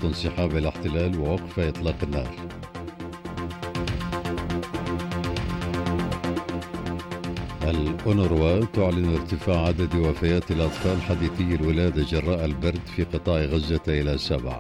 شروط انسحاب الاحتلال ووقف إطلاق النار. الأونروا تعلن ارتفاع عدد وفيات الأطفال حديثي الولادة جراء البرد في قطاع غزة إلى 7.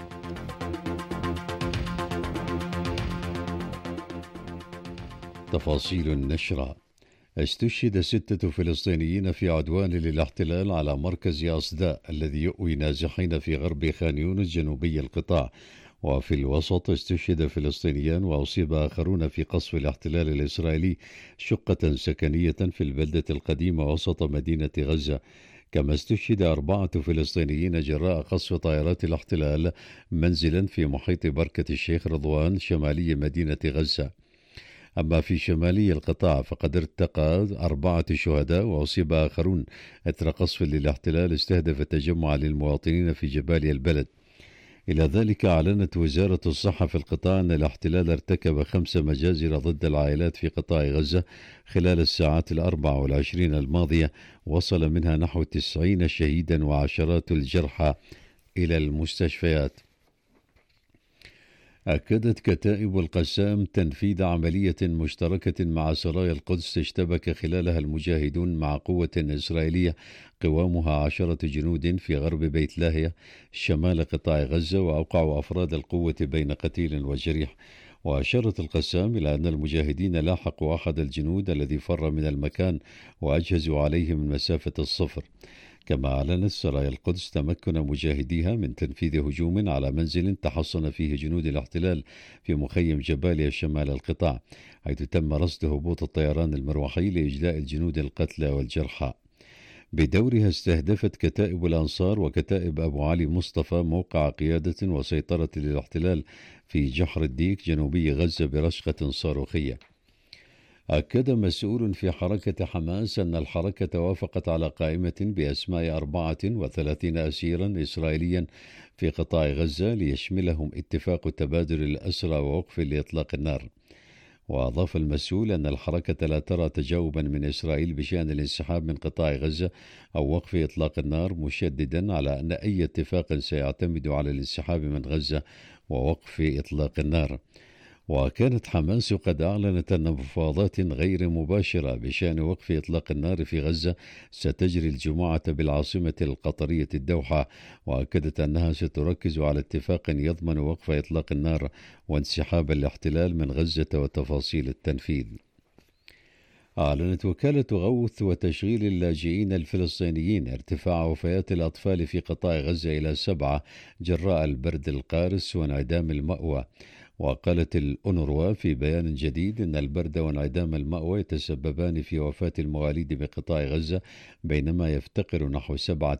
تفاصيل النشرة. استشهد 6 فلسطينيين في عدوان للاحتلال على مركز أصداء الذي يؤوي نازحين في غرب خان يونس جنوبي القطاع. وفي الوسط استشهد فلسطينيان وأصيب آخرون في قصف الاحتلال الإسرائيلي شقة سكنية في البلدة القديمة وسط مدينة غزة. كما استشهد 4 فلسطينيين جراء قصف طائرات الاحتلال منزلا في محيط بركة الشيخ رضوان شمالي مدينة غزة. أما في شمالي القطاع فقد ارتقى 4 شهداء وأصيب آخرون إثر قصف للاحتلال استهدف تجمع للمواطنين في جبال البلد. إلى ذلك أعلنت وزارة الصحة في القطاع أن الاحتلال ارتكب 5 مجازر ضد العائلات في قطاع غزة خلال الساعات 24 الماضية، وصل منها نحو 90 شهيدا وعشرات الجرحى إلى المستشفيات. أكدت كتائب القسام تنفيذ عملية مشتركة مع سرايا القدس اشتبك خلالها المجاهدون مع قوة إسرائيلية قوامها 10 جنود في غرب بيت لاهيا شمال قطاع غزة، وأوقعوا أفراد القوة بين قتيل وجريح. وأشارت القسام إلى أن المجاهدين لاحقوا أحد الجنود الذي فر من المكان وأجهزوا عليه من مسافة الصفر. كما أعلنت سرايا القدس تمكن مجاهديها من تنفيذ هجوم على منزل تحصن فيه جنود الاحتلال في مخيم جباليا شمال القطاع، حيث تم رصد هبوط الطيران المروحي لإجلاء الجنود القتلى والجرحى. بدورها استهدفت كتائب الأنصار وكتائب أبو علي مصطفى موقع قيادة وسيطرة للاحتلال في جحر الديك جنوبي غزة برشقة صاروخية. أكد مسؤول في حركة حماس أن الحركة وافقت على قائمة بأسماء 34 أسيرا إسرائيليا في قطاع غزة ليشملهم اتفاق تبادل الأسرى ووقف لإطلاق النار. وأضاف المسؤول أن الحركة لا ترى تجاوبا من إسرائيل بشأن الانسحاب من قطاع غزة أو وقف إطلاق النار، مشددا على أن أي اتفاق سيعتمد على الانسحاب من غزة ووقف إطلاق النار. وكانت حماس قد أعلنت أن مفاوضات غير مباشرة بشأن وقف إطلاق النار في غزة ستجري الجمعة بالعاصمة القطرية الدوحة، وأكدت أنها ستركز على اتفاق يضمن وقف إطلاق النار وانسحاب الاحتلال من غزة وتفاصيل التنفيذ. أعلنت وكالة غوث وتشغيل اللاجئين الفلسطينيين ارتفاع وفيات الأطفال في قطاع غزة إلى 7 جراء البرد القارس وانعدام المأوى. وقالت الأونروا في بيان جديد إن البرد وانعدام المأوى يتسببان في وفاة المواليد بقطاع غزة، بينما يفتقر نحو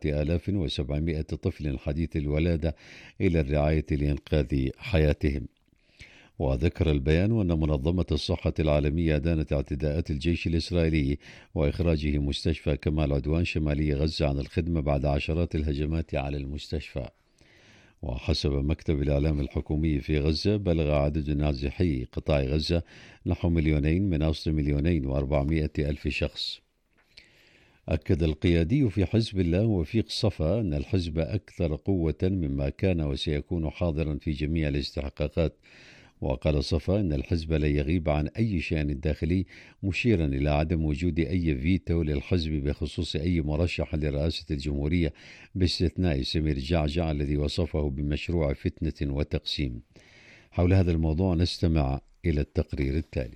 7700 طفل حديث الولادة إلى الرعاية لإنقاذ حياتهم. وذكر البيان أن منظمة الصحة العالمية أدانت اعتداءات الجيش الإسرائيلي وإخراجه مستشفى كمال عدوان شمالي غزة عن الخدمة بعد عشرات الهجمات على المستشفى. وحسب مكتب الإعلام الحكومي في غزة بلغ عدد نازحي قطاع غزة نحو 2 من أصل 2,400,000 شخص. أكد القيادي في حزب الله وفيق صفا أن الحزب أكثر قوة مما كان وسيكون حاضرا في جميع الاستحقاقات. وقال صفا أن الحزب لا يغيب عن أي شأن داخلي، مشيرا إلى عدم وجود أي فيتو للحزب بخصوص أي مرشح لرئاسة الجمهورية باستثناء سمير جعجع الذي وصفه بمشروع فتنة وتقسيم. حول هذا الموضوع نستمع إلى التقرير التالي.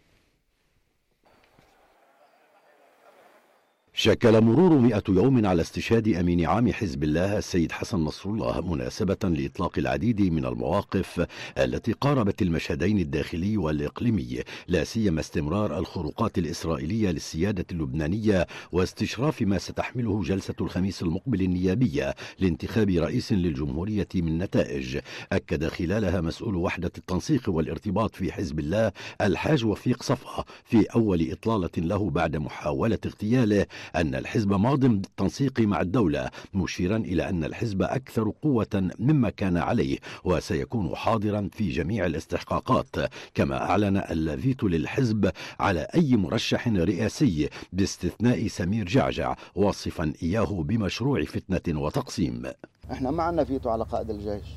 شكل مرور 100 يوم على استشهاد أمين عام حزب الله السيد حسن نصر الله مناسبة لإطلاق العديد من المواقف التي قاربت المشهدين الداخلي والإقليمي، لا سيما استمرار الخروقات الإسرائيلية للسيادة اللبنانية واستشراف ما ستحمله جلسة الخميس المقبل النيابية لانتخاب رئيس للجمهورية من نتائج. أكد خلالها مسؤول وحدة التنسيق والارتباط في حزب الله الحاج وفيق صفا في أول إطلالة له بعد محاولة اغتياله أن الحزب ماض بالتنسيق مع الدولة، مشيرا إلى أن الحزب أكثر قوة مما كان عليه وسيكون حاضرا في جميع الاستحقاقات. كما أعلن الفيتو للحزب على أي مرشح رئاسي باستثناء سمير جعجع، واصفا إياه بمشروع فتنة وتقسيم. احنا ما عندنا فيتو على قائد الجيش،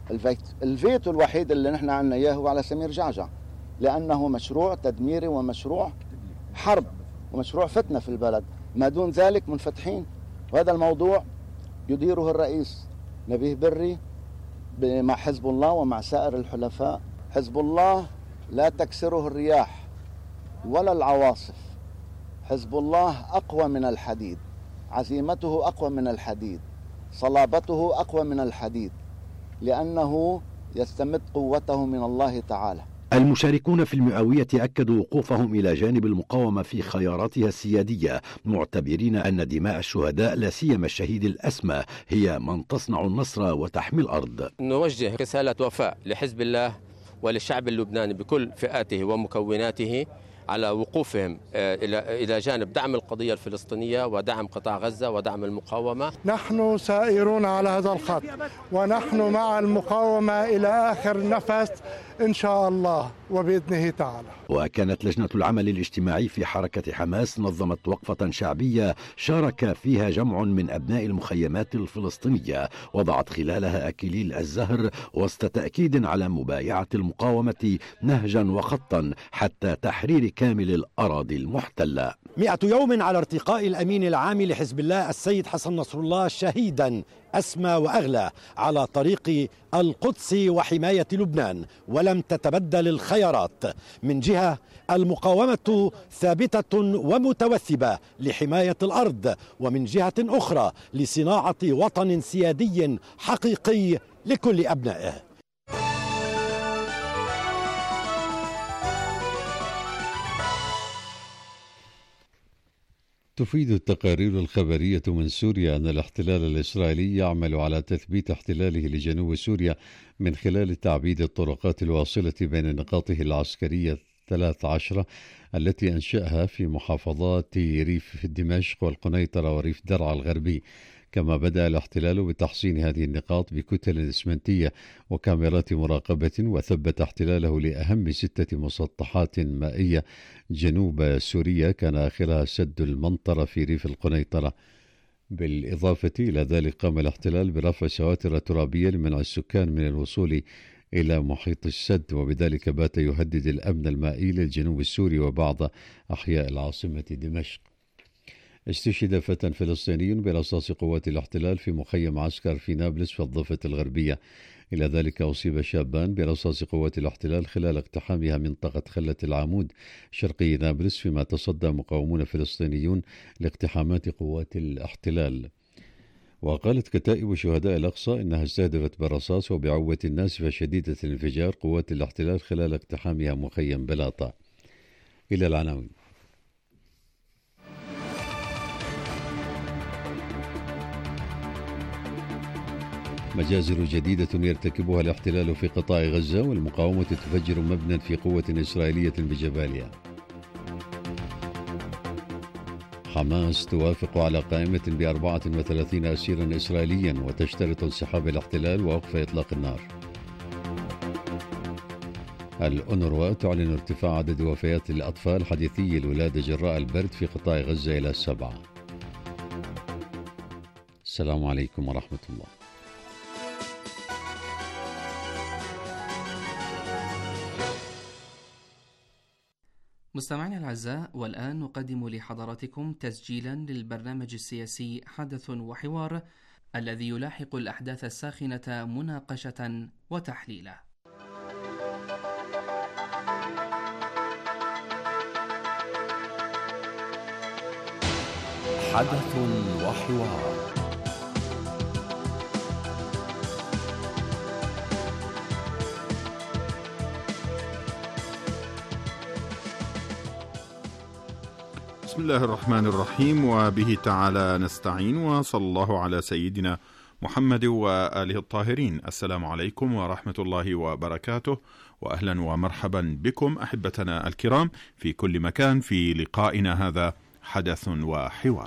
الفيتو الوحيد اللي نحن عنا إياه هو على سمير جعجع، لأنه مشروع تدميري ومشروع حرب ومشروع فتنة في البلد. ما دون ذلك منفتحين، وهذا الموضوع يديره الرئيس نبيه بري مع حزب الله ومع سائر الحلفاء. حزب الله لا تكسره الرياح ولا العواصف. حزب الله أقوى من الحديد، عزيمته أقوى من الحديد، صلابته أقوى من الحديد، لأنه يستمد قوته من الله تعالى. المشاركون في المئوية أكدوا وقوفهم إلى جانب المقاومة في خياراتها السيادية، معتبرين أن دماء الشهداء لا سيما الشهيد الأسمى هي من تصنع النصر وتحمي الأرض. نوجه رسالة وفاء لحزب الله وللشعب اللبناني بكل فئاته ومكوناته على وقوفهم إلى جانب دعم القضية الفلسطينية ودعم قطاع غزة ودعم المقاومة. نحن سائرون على هذا الخط ونحن مع المقاومة إلى آخر نفس إن شاء الله وبإذنه تعالى. وكانت لجنة العمل الاجتماعي في حركة حماس نظمت وقفة شعبية شارك فيها جمع من أبناء المخيمات الفلسطينية، وضعت خلالها أكليل الزهر وسط تأكيد على مبايعة المقاومة نهجا وخطا حتى تحرير كامل الأراضي المحتلة. 100 يوم على ارتقاء الأمين العام لحزب الله السيد حسن نصر الله شهيدا أسمى وأغلى على طريق القدس وحماية لبنان، ولم تتبدل الخيارات. من جهة المقاومة ثابتة ومتوثبة لحماية الأرض، ومن جهة أخرى لصناعة وطن سيادي حقيقي لكل أبنائه. تفيد التقارير الخبرية من سوريا أن الاحتلال الإسرائيلي يعمل على تثبيت احتلاله لجنوب سوريا من خلال تعبيد الطرقات الواصلة بين نقاطه العسكرية 13 التي أنشأها في محافظات ريف دمشق والقنيطرة وريف درعا الغربي. كما بدأ الاحتلال بتحصين هذه النقاط بكتل إسمنتية وكاميرات مراقبة، وثبت احتلاله لأهم 6 مسطحات مائية جنوب سوريا كان آخرها سد المنطرة في ريف القنيطرة. بالإضافة إلى ذلك قام الاحتلال برفع سواتر ترابية لمنع السكان من الوصول إلى محيط السد، وبذلك بات يهدد الأمن المائي للجنوب السوري وبعض أحياء العاصمة دمشق. استشهد فتى فلسطيني برصاص قوات الاحتلال في مخيم عسكر في نابلس في الضفة الغربية. إلى ذلك أصيب شابان برصاص قوات الاحتلال خلال اقتحامها منطقة خلة العمود شرقي نابلس، فيما تصدى مقاومون فلسطينيون لاقتحامات قوات الاحتلال. وقالت كتائب شهداء الأقصى إنها استهدفت بالرصاص وبعوة ناسفة شديدة الانفجار قوات الاحتلال خلال اقتحامها مخيم بلاطة. إلى العناوين. مجازر جديدة يرتكبها الاحتلال في قطاع غزة، والمقاومة تفجر مبنى في قوة إسرائيلية بجباليا. حماس توافق على قائمة ب34 أسيرا إسرائيليا وتشترط انسحاب الاحتلال ووقف إطلاق النار. الأونروا تعلن ارتفاع عدد وفيات الأطفال حديثي الولادة جراء البرد في قطاع غزة إلى 7. السلام عليكم ورحمة الله. مستمعينا الأعزاء، والآن نقدم لحضراتكم تسجيلا للبرنامج السياسي حدث وحوار الذي يلاحق الأحداث الساخنة مناقشة وتحليلا. حدث وحوار. بسم الله الرحمن الرحيم، وبه تعالى نستعين، وصلى الله على سيدنا محمد وآله الطاهرين. السلام عليكم ورحمة الله وبركاته، وأهلا ومرحبا بكم أحبتنا الكرام في كل مكان في لقائنا هذا حدث وحوار.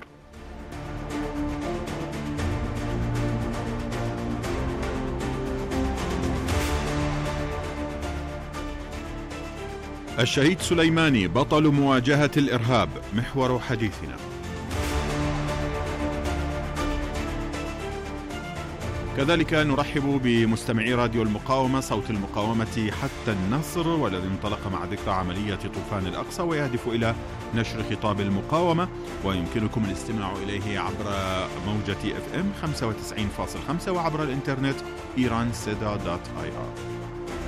الشهيد سليماني بطل مواجهة الإرهاب محور حديثنا. كذلك نرحب بمستمعي راديو المقاومة صوت المقاومة حتى النصر، والذي انطلق مع ذكرى عملية طوفان الأقصى ويهدف إلى نشر خطاب المقاومة، ويمكنكم الاستماع إليه عبر موجة FM 95.5 وعبر الإنترنت iranseda.ir.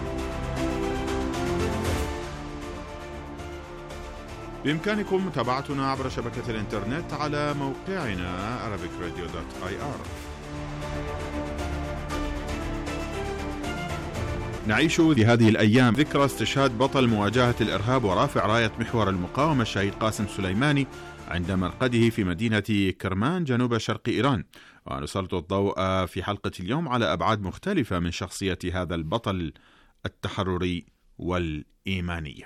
بإمكانكم متابعتنا عبر شبكة الإنترنت على موقعنا arabicradio.ir. نعيش في هذه الأيام ذكرى استشهاد بطل مواجهة الإرهاب ورافع راية محور المقاومة الشهيد قاسم سليماني عند مرقده في مدينة كرمان جنوب شرق إيران، ونسلط الضوء في حلقة اليوم على أبعاد مختلفة من شخصية هذا البطل التحرري والإيماني.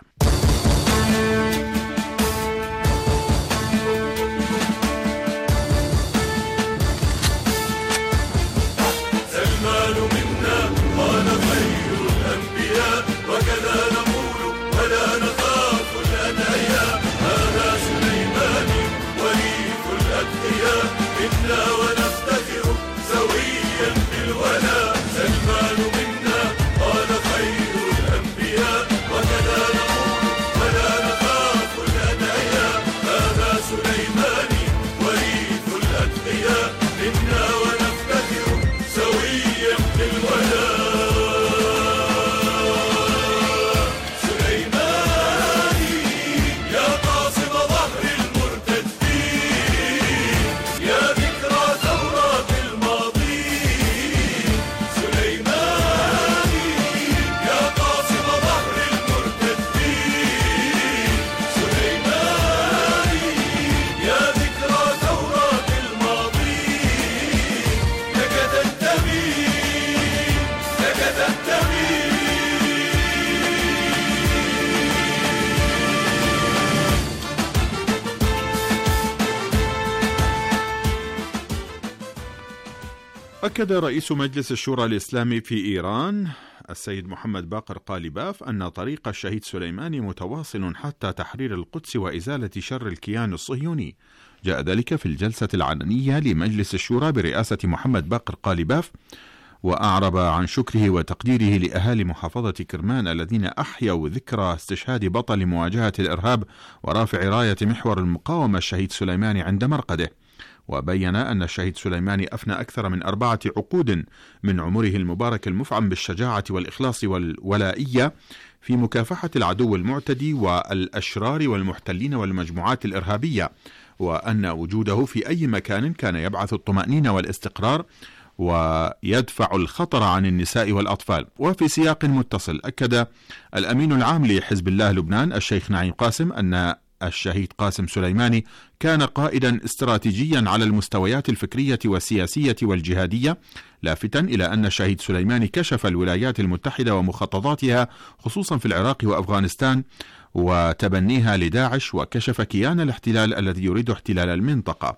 سلمان منا قال خير الأنبياء وكذا نقول ولا نخاف الأدعياء، هذا سليمان وليث الأتقياء منا ونفتخر سويا بالولاء. سلمان منا قال خير الأنبياء وكذا نقول ولا نخاف الأدعياء، هذا سليمان وليث الأتقياء منا ونفتخر سويا بالولاء. سليماني يا قاصم ظهر المرتدين، يا ذكرى ثورات الماضين. سليماني يا قاصم ظهر المرتدين، سليماني يا ذكرى ثورات الماضين. لك تنتمي لك تنتمي. أكد رئيس مجلس الشورى الإسلامي في إيران السيد محمد باقر قالباف أن طريق الشهيد سليماني متواصل حتى تحرير القدس وإزالة شر الكيان الصهيوني. جاء ذلك في الجلسة العلنية لمجلس الشورى برئاسة محمد باقر قالباف، وأعرب عن شكره وتقديره لأهالي محافظة كرمان الذين أحيوا ذكرى استشهاد بطل مواجهة الإرهاب ورافع راية محور المقاومة الشهيد سليماني عند مرقده. وبين أن الشهيد سليماني أفنى أكثر من 4 عقود من عمره المبارك المفعم بالشجاعة والإخلاص والولائية في مكافحة العدو المعتدي والأشرار والمحتلين والمجموعات الإرهابية، وأن وجوده في أي مكان كان يبعث الطمأنينة والاستقرار ويدفع الخطر عن النساء والأطفال. وفي سياق متصل أكد الأمين العام لحزب الله لبنان الشيخ نعيم قاسم أن الشهيد قاسم سليماني كان قائدا استراتيجيا على المستويات الفكرية والسياسية والجهادية، لافتا إلى أن الشهيد سليماني كشف الولايات المتحدة ومخططاتها خصوصا في العراق وأفغانستان وتبنيها لداعش، وكشف كيان الاحتلال الذي يريد احتلال المنطقة.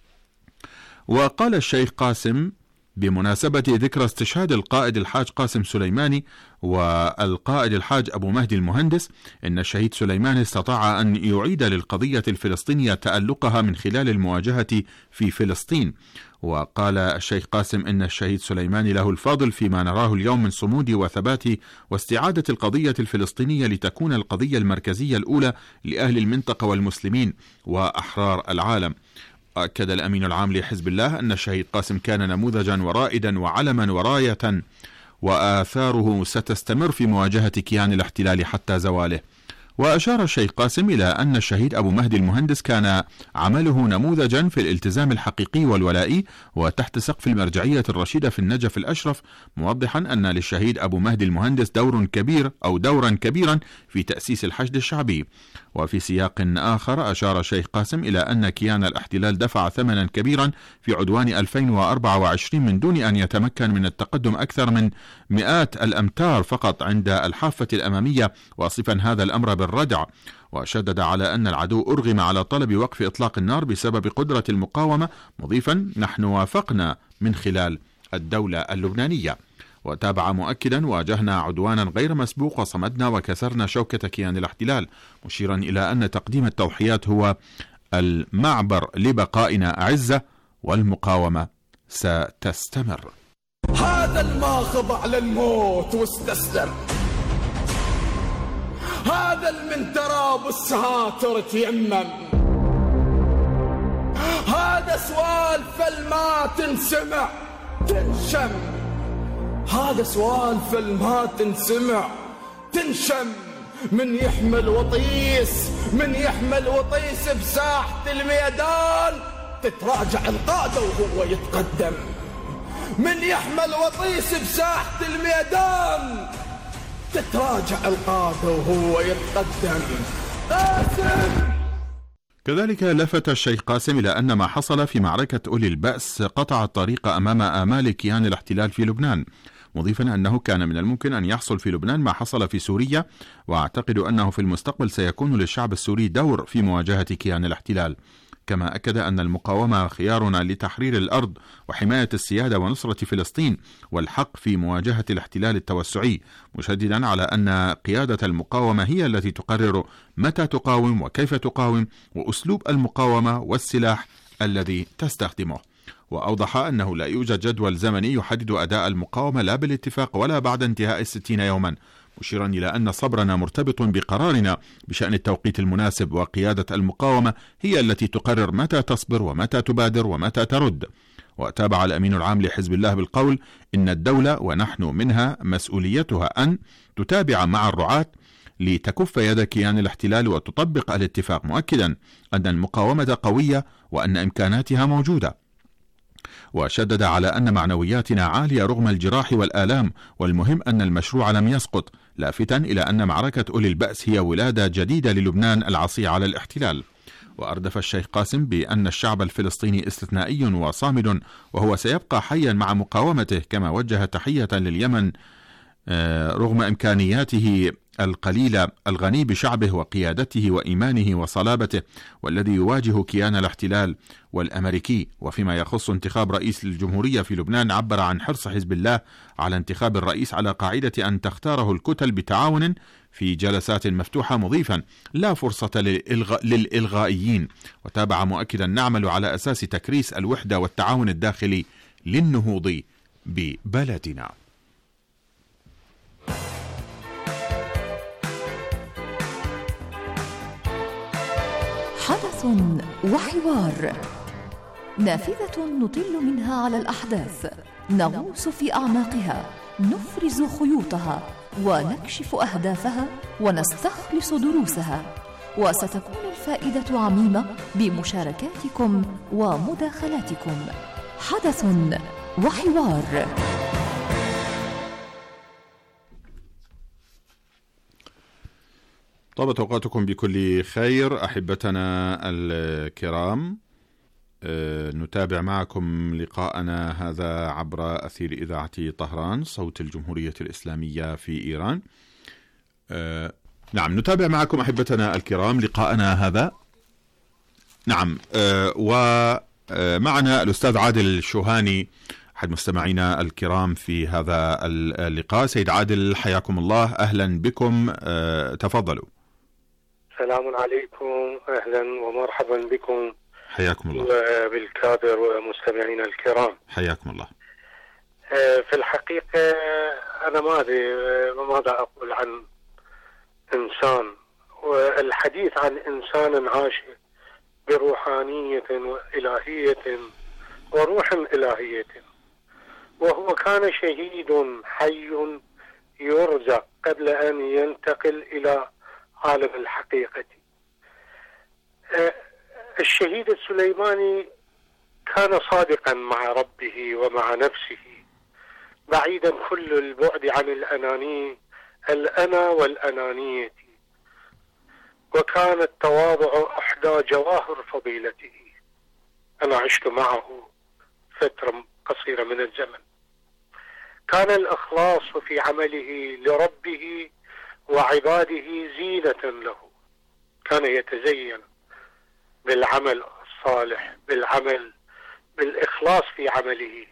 وقال الشيخ قاسم بمناسبة ذكرى استشهاد القائد الحاج قاسم سليماني والقائد الحاج أبو مهدي المهندس إن الشهيد سليماني استطاع أن يعيد للقضية الفلسطينية تألقها من خلال المواجهة في فلسطين. وقال الشيخ قاسم إن الشهيد سليماني له الفضل فيما نراه اليوم من صمود وثبات واستعادة القضية الفلسطينية لتكون القضية المركزية الأولى لأهل المنطقة والمسلمين وأحرار العالم. أكد الأمين العام لحزب الله أن الشهيد قاسم كان نموذجا ورائدا وعلما وراية، وآثاره ستستمر في مواجهة كيان الاحتلال حتى زواله. وأشار الشيخ قاسم إلى أن الشهيد أبو مهدي المهندس كان عمله نموذجا في الالتزام الحقيقي والولائي وتحت سقف المرجعية الرشيدة في النجف الأشرف، موضحا أن للشهيد أبو مهدي المهندس دورا كبيرا في تأسيس الحشد الشعبي. وفي سياق آخر أشار الشيخ قاسم إلى أن كيان الاحتلال دفع ثمنا كبيرا في عدوان 2024 من دون أن يتمكن من التقدم أكثر من 100 الأمتار فقط عند الحافة الأمامية، واصفا هذا الأمر بالردع. وشدد على أن العدو أرغم على طلب وقف إطلاق النار بسبب قدرة المقاومة، مضيفا نحن وافقنا من خلال الدولة اللبنانية. وتابع مؤكدا واجهنا عدوانا غير مسبوق وصمدنا وكسرنا شوكة كيان الاحتلال، مشيرا إلى أن تقديم التضحيات هو المعبر لبقائنا أعزة والمقاومة ستستمر. هذا الما خضع للموت واستسلم، هذا المن تراب السهاتر تيمم، هذا سوالف الما تنسمع تنشم، هذا سوالف الما تنسمع تنشم. من يحمل وطيس، من يحمل وطيس بساحة الميدان تتراجع القادة وهو يتقدم، من يحمل وطيس بساحة الميدان تتراجع القادة وهو يتقدم. قاسم. كذلك لفت الشيخ قاسم إلى أن ما حصل في معركة أولي البأس قطع الطريق أمام آمال كيان الاحتلال في لبنان، مضيفا أنه كان من الممكن أن يحصل في لبنان ما حصل في سوريا، وأعتقد أنه في المستقبل سيكون للشعب السوري دور في مواجهة كيان الاحتلال. كما أكد أن المقاومة خيارنا لتحرير الأرض وحماية السيادة ونصرة فلسطين والحق في مواجهة الاحتلال التوسعي، مشددا على أن قيادة المقاومة هي التي تقرر متى تقاوم وكيف تقاوم وأسلوب المقاومة والسلاح الذي تستخدمه. وأوضح أنه لا يوجد جدول زمني يحدد أداء المقاومة لا بالاتفاق ولا بعد انتهاء 60 يوما، مشيرا إلى أن صبرنا مرتبط بقرارنا بشأن التوقيت المناسب، وقيادة المقاومة هي التي تقرر متى تصبر ومتى تبادر ومتى ترد. وتابع الأمين العام لحزب الله بالقول: إن الدولة ونحن منها مسؤوليتها أن تتابع مع الرعاة لتكف يد كيان الاحتلال وتطبق الاتفاق، مؤكدا أن المقاومة قوية وأن إمكاناتها موجودة. وشدد على أن معنوياتنا عالية رغم الجراح والآلام، والمهم أن المشروع لم يسقط، لافتا إلى أن معركة أولي البأس هي ولادة جديدة للبنان العصي على الاحتلال. وأردف الشيخ قاسم بأن الشعب الفلسطيني استثنائي وصامد، وهو سيبقى حيا مع مقاومته، كما وجه تحية لليمن رغم إمكانياته القليلة الغني بشعبه وقيادته وإيمانه وصلابته، والذي يواجه كيان الاحتلال والأمريكي. وفيما يخص انتخاب رئيس للجمهورية في لبنان، عبر عن حرص حزب الله على انتخاب الرئيس على قاعدة أن تختاره الكتل بتعاون في جلسات مفتوحة، مضيفا: لا فرصة للإلغائيين. وتابع مؤكدا: نعمل على أساس تكريس الوحدة والتعاون الداخلي للنهوض ببلدنا. حدث وحوار، نافذة نطل منها على الأحداث، نغوص في أعماقها، نفرز خيوطها ونكشف أهدافها ونستخلص دروسها، وستكون الفائدة عميمة بمشاركاتكم ومداخلاتكم. حدث وحوار. طابت أوقاتكم بكل خير أحبتنا الكرام. نتابع معكم لقاءنا هذا عبر أثير إذاعة طهران صوت الجمهورية الإسلامية في إيران. نعم، نتابع معكم أحبتنا الكرام لقاءنا هذا. نعم، ومعنا الأستاذ عادل الشوهاني أحد مستمعينا الكرام في هذا اللقاء. سيد عادل، حياكم الله، أهلا بكم، تفضلوا. السلام عليكم، أهلا ومرحبا بكم، حياكم الله، وبالكادر ومستمعينا الكرام، حياكم الله. في الحقيقة أنا ما أدري ماذا أقول عن إنسان، والحديث عن إنسان عاش بروحانية وإلهية وروح إلهية، وهو كان شهيد حي يرزق قبل أن ينتقل إلى عالم الحقيقة. الشهيد السليماني كان صادقا مع ربه ومع نفسه، بعيدا كل البعد عن الأنا والأنانية، وكان التواضع إحدى جواهر فضيلته. أنا عشت معه فترة قصيرة من الزمن. كان الإخلاص في عمله لربه وعباده زينة له، كان يتزين بالعمل الصالح، بالإخلاص في عمله،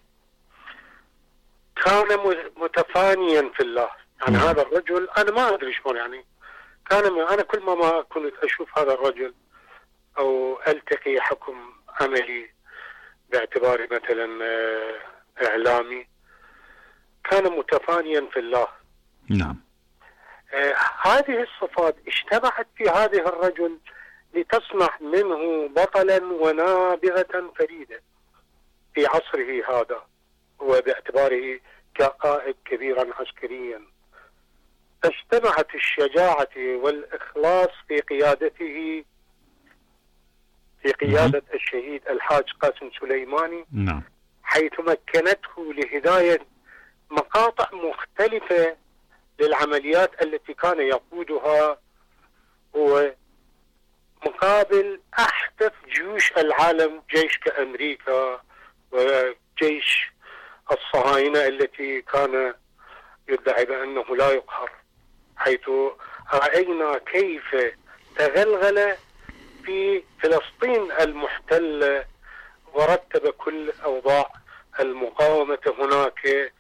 كان متفانيا في الله. يعني هذا الرجل أنا ما أدري شلون، يعني أنا كل ما كنت أشوف هذا الرجل أو ألتقي حكم عملي باعتباري مثلا إعلامي، كان متفانيا في الله. نعم. هذه الصفات اجتمعت في هذه الرجل لتصنع منه بطلا ونابغة فريدة في عصره هذا، وباعتباره كقائد كبيرا عسكريا. اجتمعت الشجاعة والإخلاص في قيادته، في قيادة الشهيد الحاج قاسم سليماني. نعم. حيث مكنته لهداية مقاطع مختلفة للعمليات التي كان يقودها، هو مقابل أحدث جيوش العالم، جيش كأمريكا وجيش الصهاينة التي كان يدعي بأنه لا يقهر، حيث رأينا كيف تغلغل في فلسطين المحتلة ورتب كل أوضاع المقاومة هناك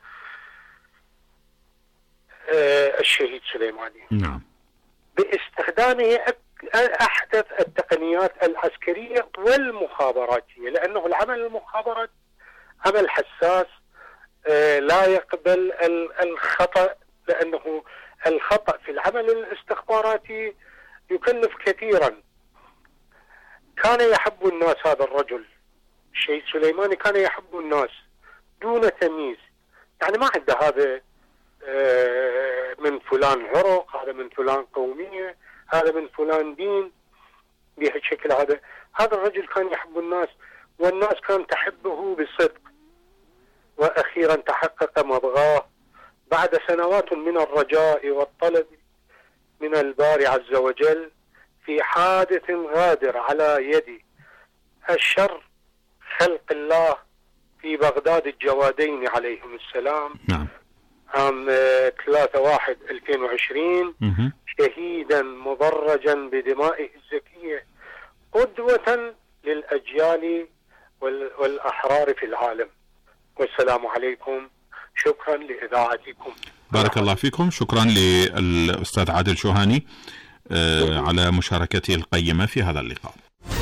الشهيد سليماني. نعم. باستخدامه أحدث التقنيات العسكرية والمخابراتية، لأنه العمل المخابراتي عمل حساس لا يقبل الخطأ، لأنه الخطأ في العمل الاستخباراتي يكلف كثيرا. كان يحب الناس هذا الرجل الشهيد سليماني، كان يحب الناس دون تمييز، يعني ما عنده هذا من فلان عرق، هذا من فلان قومية، هذا من فلان دين، بهالشكل هذا الرجل كان يحب الناس، والناس كانت تحبه بصدق. وأخيرا تحقق مبغاه بعد سنوات من الرجاء والطلب من الباري عز وجل في حادث غادر على يد الشر خلق الله في بغداد الجوادين عليهم السلام. نعم. عام 3/1/2020 شهيدا مضرجا بدمائه الزكية، قدوة للأجيال والأحرار في العالم. والسلام عليكم، شكرا لإذاعتكم. بارك الله فيكم، شكرا للأستاذ عادل شوهاني على مشاركته القيمة في هذا اللقاء.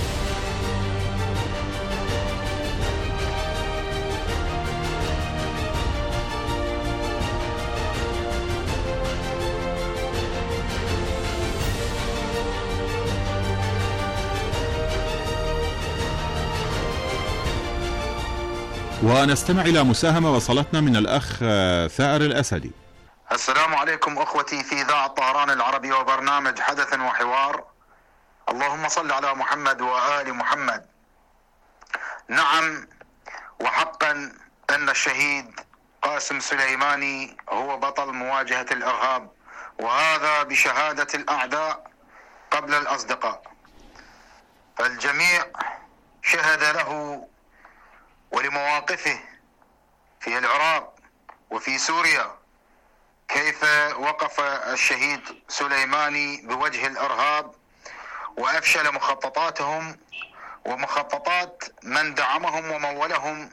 ونستمع إلى مساهمة وصلتنا من الأخ ثائر الأسدي. السلام عليكم أخوتي في إذاعة طهران العربية وبرنامج حدث وحوار. اللهم صل على محمد وآل محمد. نعم، وحقا أن الشهيد قاسم سليماني هو بطل مواجهة الإرهاب، وهذا بشهادة الأعداء قبل الأصدقاء. فالجميع شهد له ولمواقفه في العراق وفي سوريا، كيف وقف الشهيد سليماني بوجه الإرهاب وأفشل مخططاتهم ومخططات من دعمهم ومولهم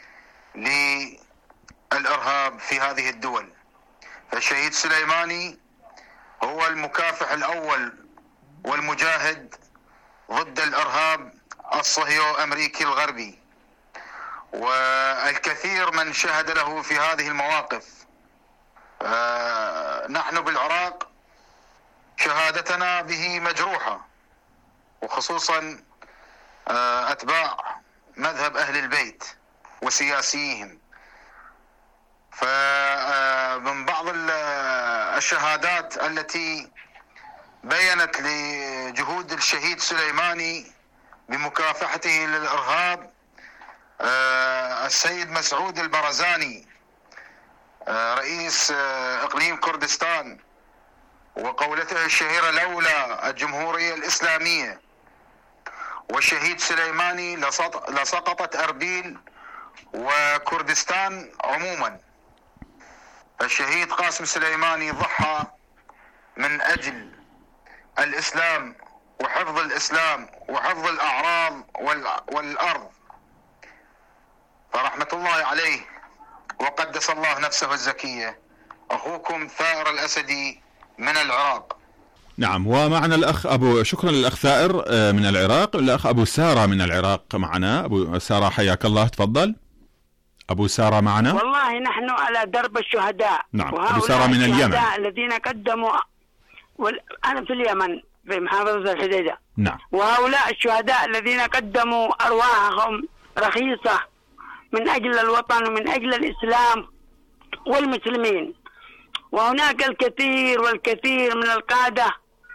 للإرهاب في هذه الدول. فالشهيد سليماني هو المكافح الأول والمجاهد ضد الإرهاب الصهيو أمريكي الغربي، والكثير من شهد له في هذه المواقف. نحن بالعراق شهادتنا به مجروحة، وخصوصا أتباع مذهب أهل البيت وسياسيهم. فمن بعض الشهادات التي بيّنت لجهود الشهيد سليماني بمكافحته للإرهاب السيد مسعود البرزاني رئيس إقليم كردستان، وقولته الشهيرة لولا الجمهورية الإسلامية والشهيد سليماني لسقطت أربيل وكردستان عموما. الشهيد قاسم سليماني ضحى من أجل الإسلام وحفظ الإسلام وحفظ الأعراض والأرض، فرحمة الله عليه وقدس الله نفسه الزكية. أخوكم ثائر الأسدي من العراق. نعم، ومعنا الأخ شكرا للأخ ثائر من العراق. الأخ أبو سارة من العراق معنا. أبو سارة حياك الله، تفضل. أبو سارة معنا؟ والله نحن على درب الشهداء. نعم. أبو سارة من اليمن الذين قدموا أنا في اليمن في محافظة الحديدة. نعم. وهؤلاء الشهداء الذين قدموا أرواحهم رخيصة من أجل الوطن ومن أجل الإسلام والمسلمين. وهناك الكثير والكثير من القادة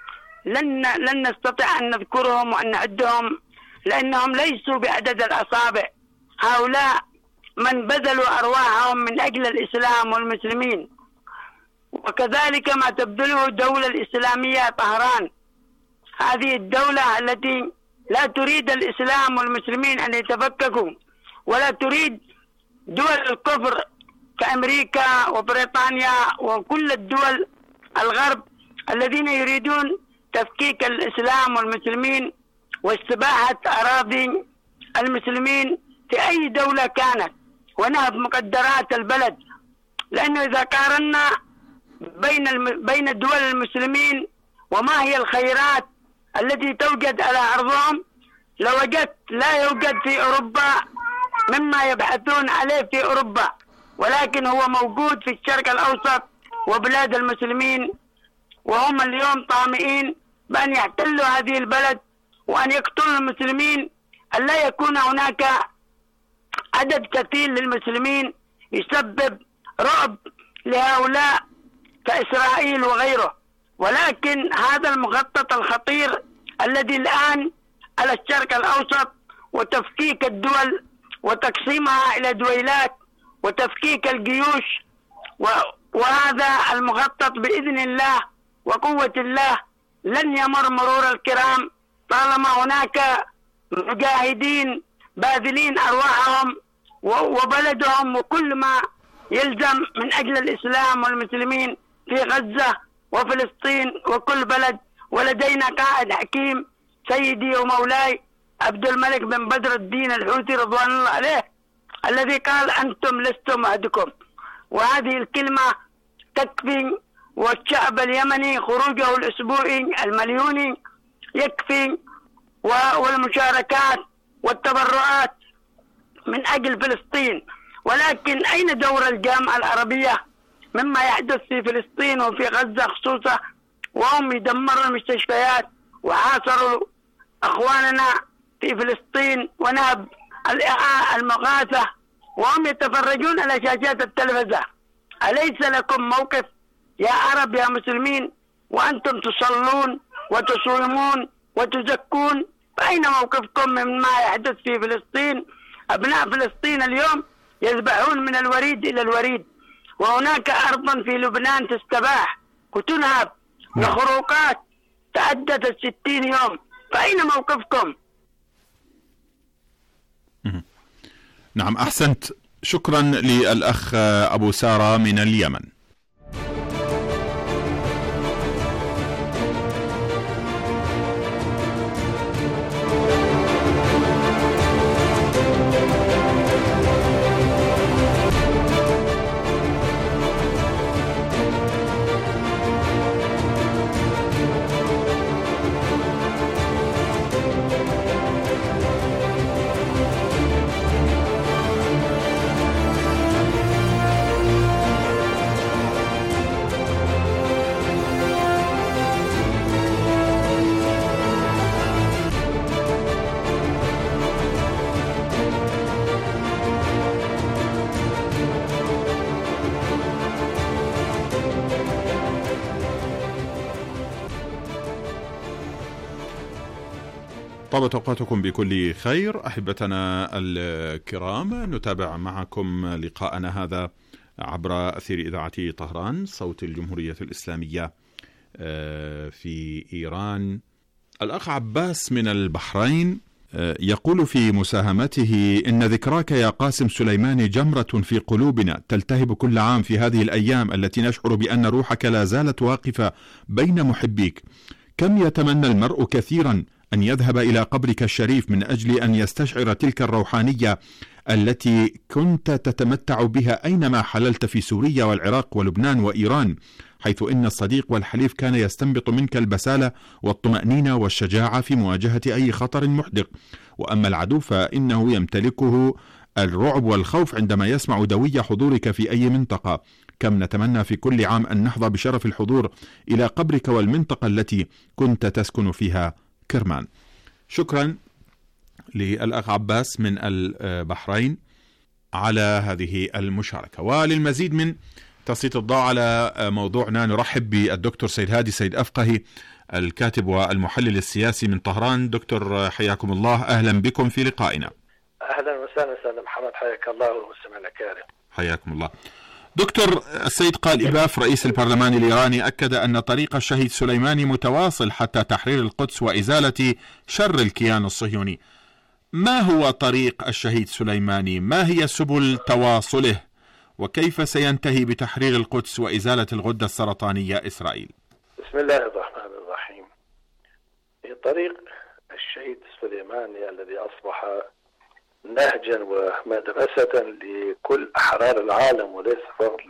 لن نستطيع أن نذكرهم وأن نعدهم لأنهم ليسوا بعدد الأصابع. هؤلاء من بذلوا أرواحهم من أجل الإسلام والمسلمين، وكذلك ما تبذله الدولة الإسلامية طهران، هذه الدولة التي لا تريد الإسلام والمسلمين أن يتفككوا، ولا تريد دول الكفر كأمريكا وبريطانيا وكل الدول الغرب الذين يريدون تفكيك الإسلام والمسلمين واستباحة أراضي المسلمين في أي دولة كانت ونهب مقدرات البلد. لأنه إذا قارنا بين دول المسلمين وما هي الخيرات التي توجد على أرضهم لوجدت لا يوجد في أوروبا مما يبحثون عليه في أوروبا، ولكن هو موجود في الشرق الأوسط وبلاد المسلمين. وهم اليوم طامئين بأن يحتلوا هذه البلد وأن يقتلوا المسلمين، أن لا يكون هناك عدد كثير للمسلمين يسبب رعب لهؤلاء كإسرائيل وغيره. ولكن هذا المخطط الخطير الذي الآن على الشرق الأوسط وتفكيك الدول وتقسيمها إلى دويلات وتفكيك الجيوش، وهذا المخطط بإذن الله وقوة الله لن يمر مرور الكرام طالما هناك مجاهدين باذلين أرواحهم وبلدهم وكل ما يلزم من أجل الإسلام والمسلمين في غزة وفلسطين وكل بلد. ولدينا قائد حكيم سيدي ومولاي عبد الملك بن بدر الدين الحوثي رضوان الله عليه الذي قال أنتم لستم وحدكم، وهذه الكلمة تكفي. والشعب اليمني خروجه الأسبوعي المليوني يكفي، والمشاركات والتبرعات من أجل فلسطين. ولكن أين دور الجامعة العربية مما يحدث في فلسطين وفي غزة خصوصا، وهم يدمروا المستشفيات وحاصروا أخواننا في فلسطين ونهب المغاثة وهم يتفرجون على شاشات التلفزة. أليس لكم موقف يا عرب يا مسلمين وأنتم تصلون وتصومون وتزكون؟ فأين موقفكم مما يحدث في فلسطين؟ أبناء فلسطين اليوم يذبحون من الوريد إلى الوريد، وهناك أرض في لبنان تستباح وتنهب لخروقات تعدت 60 يوم، فأين موقفكم؟ نعم، أحسنت، شكرا للأخ أبو سارة من اليمن. طابت أوقاتكم بكل خير أحبتنا الكرام. نتابع معكم لقاءنا هذا عبر أثير إذاعة طهران صوت الجمهورية الإسلامية في إيران. الأخ عباس من البحرين يقول في مساهمته: إن ذكراك يا قاسم سليماني جمرة في قلوبنا تلتهب كل عام في هذه الأيام التي نشعر بأن روحك لا زالت واقفة بين محبيك. كم يتمنى المرء كثيرا أن يذهب إلى قبرك الشريف من أجل أن يستشعر تلك الروحانية التي كنت تتمتع بها أينما حللت في سوريا والعراق ولبنان وإيران، حيث إن الصديق والحليف كان يستنبط منك البسالة والطمأنينة والشجاعة في مواجهة أي خطر محدق، وأما العدو فإنه يمتلكه الرعب والخوف عندما يسمع دوي حضورك في أي منطقة. كم نتمنى في كل عام أن نحظى بشرف الحضور إلى قبرك والمنطقة التي كنت تسكن فيها كرمان. شكرا للأخ عباس من البحرين على هذه المشاركة. وللمزيد من تسليط الضوء على موضوعنا نرحب بالدكتور سيد هادي سيد أفقهي الكاتب والمحلل السياسي من طهران. دكتور حياكم الله، أهلا بكم في لقائنا. أهلا وسهلا أستاذ محمد، حياك الله والمستمعين الكرام. حياكم الله. دكتور، السيد قال إباف رئيس البرلمان الإيراني أكد أن طريق الشهيد سليماني متواصل حتى تحرير القدس وإزالة شر الكيان الصهيوني. ما هو طريق الشهيد سليماني؟ ما هي سبل تواصله؟ وكيف سينتهي بتحرير القدس وإزالة الغدة السرطانية إسرائيل؟ بسم الله الرحمن الرحيم. طريق الشهيد سليماني الذي أصبح نهجا ومدرسة لكل أحرار العالم، وليس فقط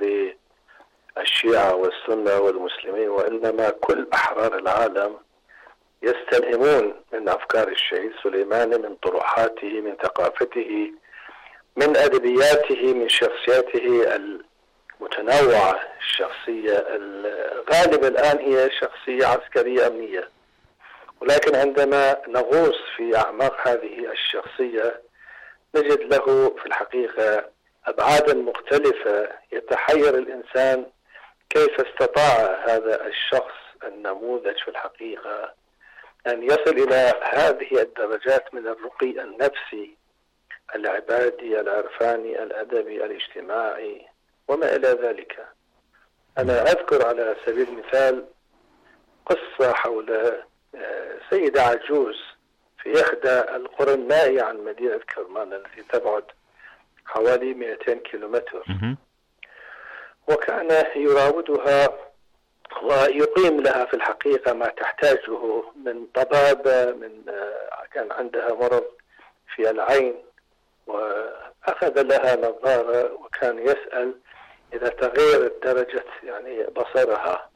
للشيعة والسنة والمسلمين، وإنما كل أحرار العالم يستلهمون من أفكار الشهيد سليماني، من طروحاته، من ثقافته، من أدبياته، من شخصياته المتنوعة. الشخصية الغالبة الآن هي شخصية عسكرية أمنية، ولكن عندما نغوص في أعماق هذه الشخصية نجد له في الحقيقة أبعادا مختلفة. يتحير الإنسان كيف استطاع هذا الشخص النموذج في الحقيقة أن يصل إلى هذه الدرجات من الرقي النفسي العبادي العرفاني الأدبي الاجتماعي وما إلى ذلك. أنا أذكر على سبيل المثال قصة حول سيدة عجوز في إحدى القرى النائية عن مدينة كرمان التي تبعد حوالي 200 كيلومتر، وكان يراودها ويقيم لها في الحقيقة ما تحتاجه من طبابة، من كان عندها مرض في العين، وأخذ لها نظارة وكان يسأل إذا تغيرت درجة يعني بصرها.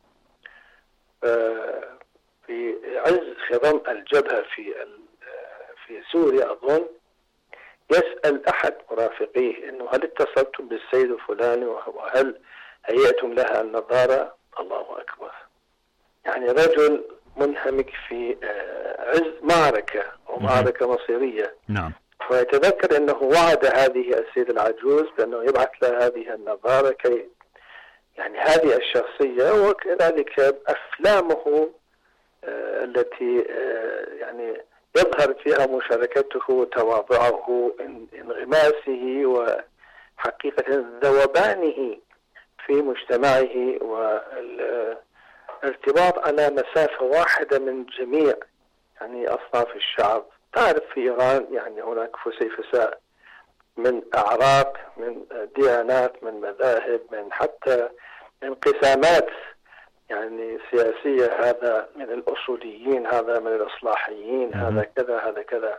في عز خضم الجبهة في سوريا أظن يسأل أحد مرافقيه إنه هل اتصلتم بالسيد الفلاني وهل هيأتم لها النظارة؟ الله أكبر، يعني رجل منهمك في عز معركة ومعركة مصيرية. نعم. ويتذكر أنه وعد هذه السيدة العجوز بأنه يبعث لها هذه النظارة كي يعني هذه الشخصية، وكذلك أفلامه التي يعني يظهر فيها مشاركته وتواضعه، انغماسه وحقيقة ذوبانه في مجتمعه، والارتباط على مسافة واحدة من جميع يعني أصناف الشعب. تعرف في إيران يعني هناك فسيفساء من أعراق، من ديانات، من مذاهب، من حتى انقسامات يعني سياسية، هذا من الأصوليين، هذا من الإصلاحيين، هذا كذا هذا كذا.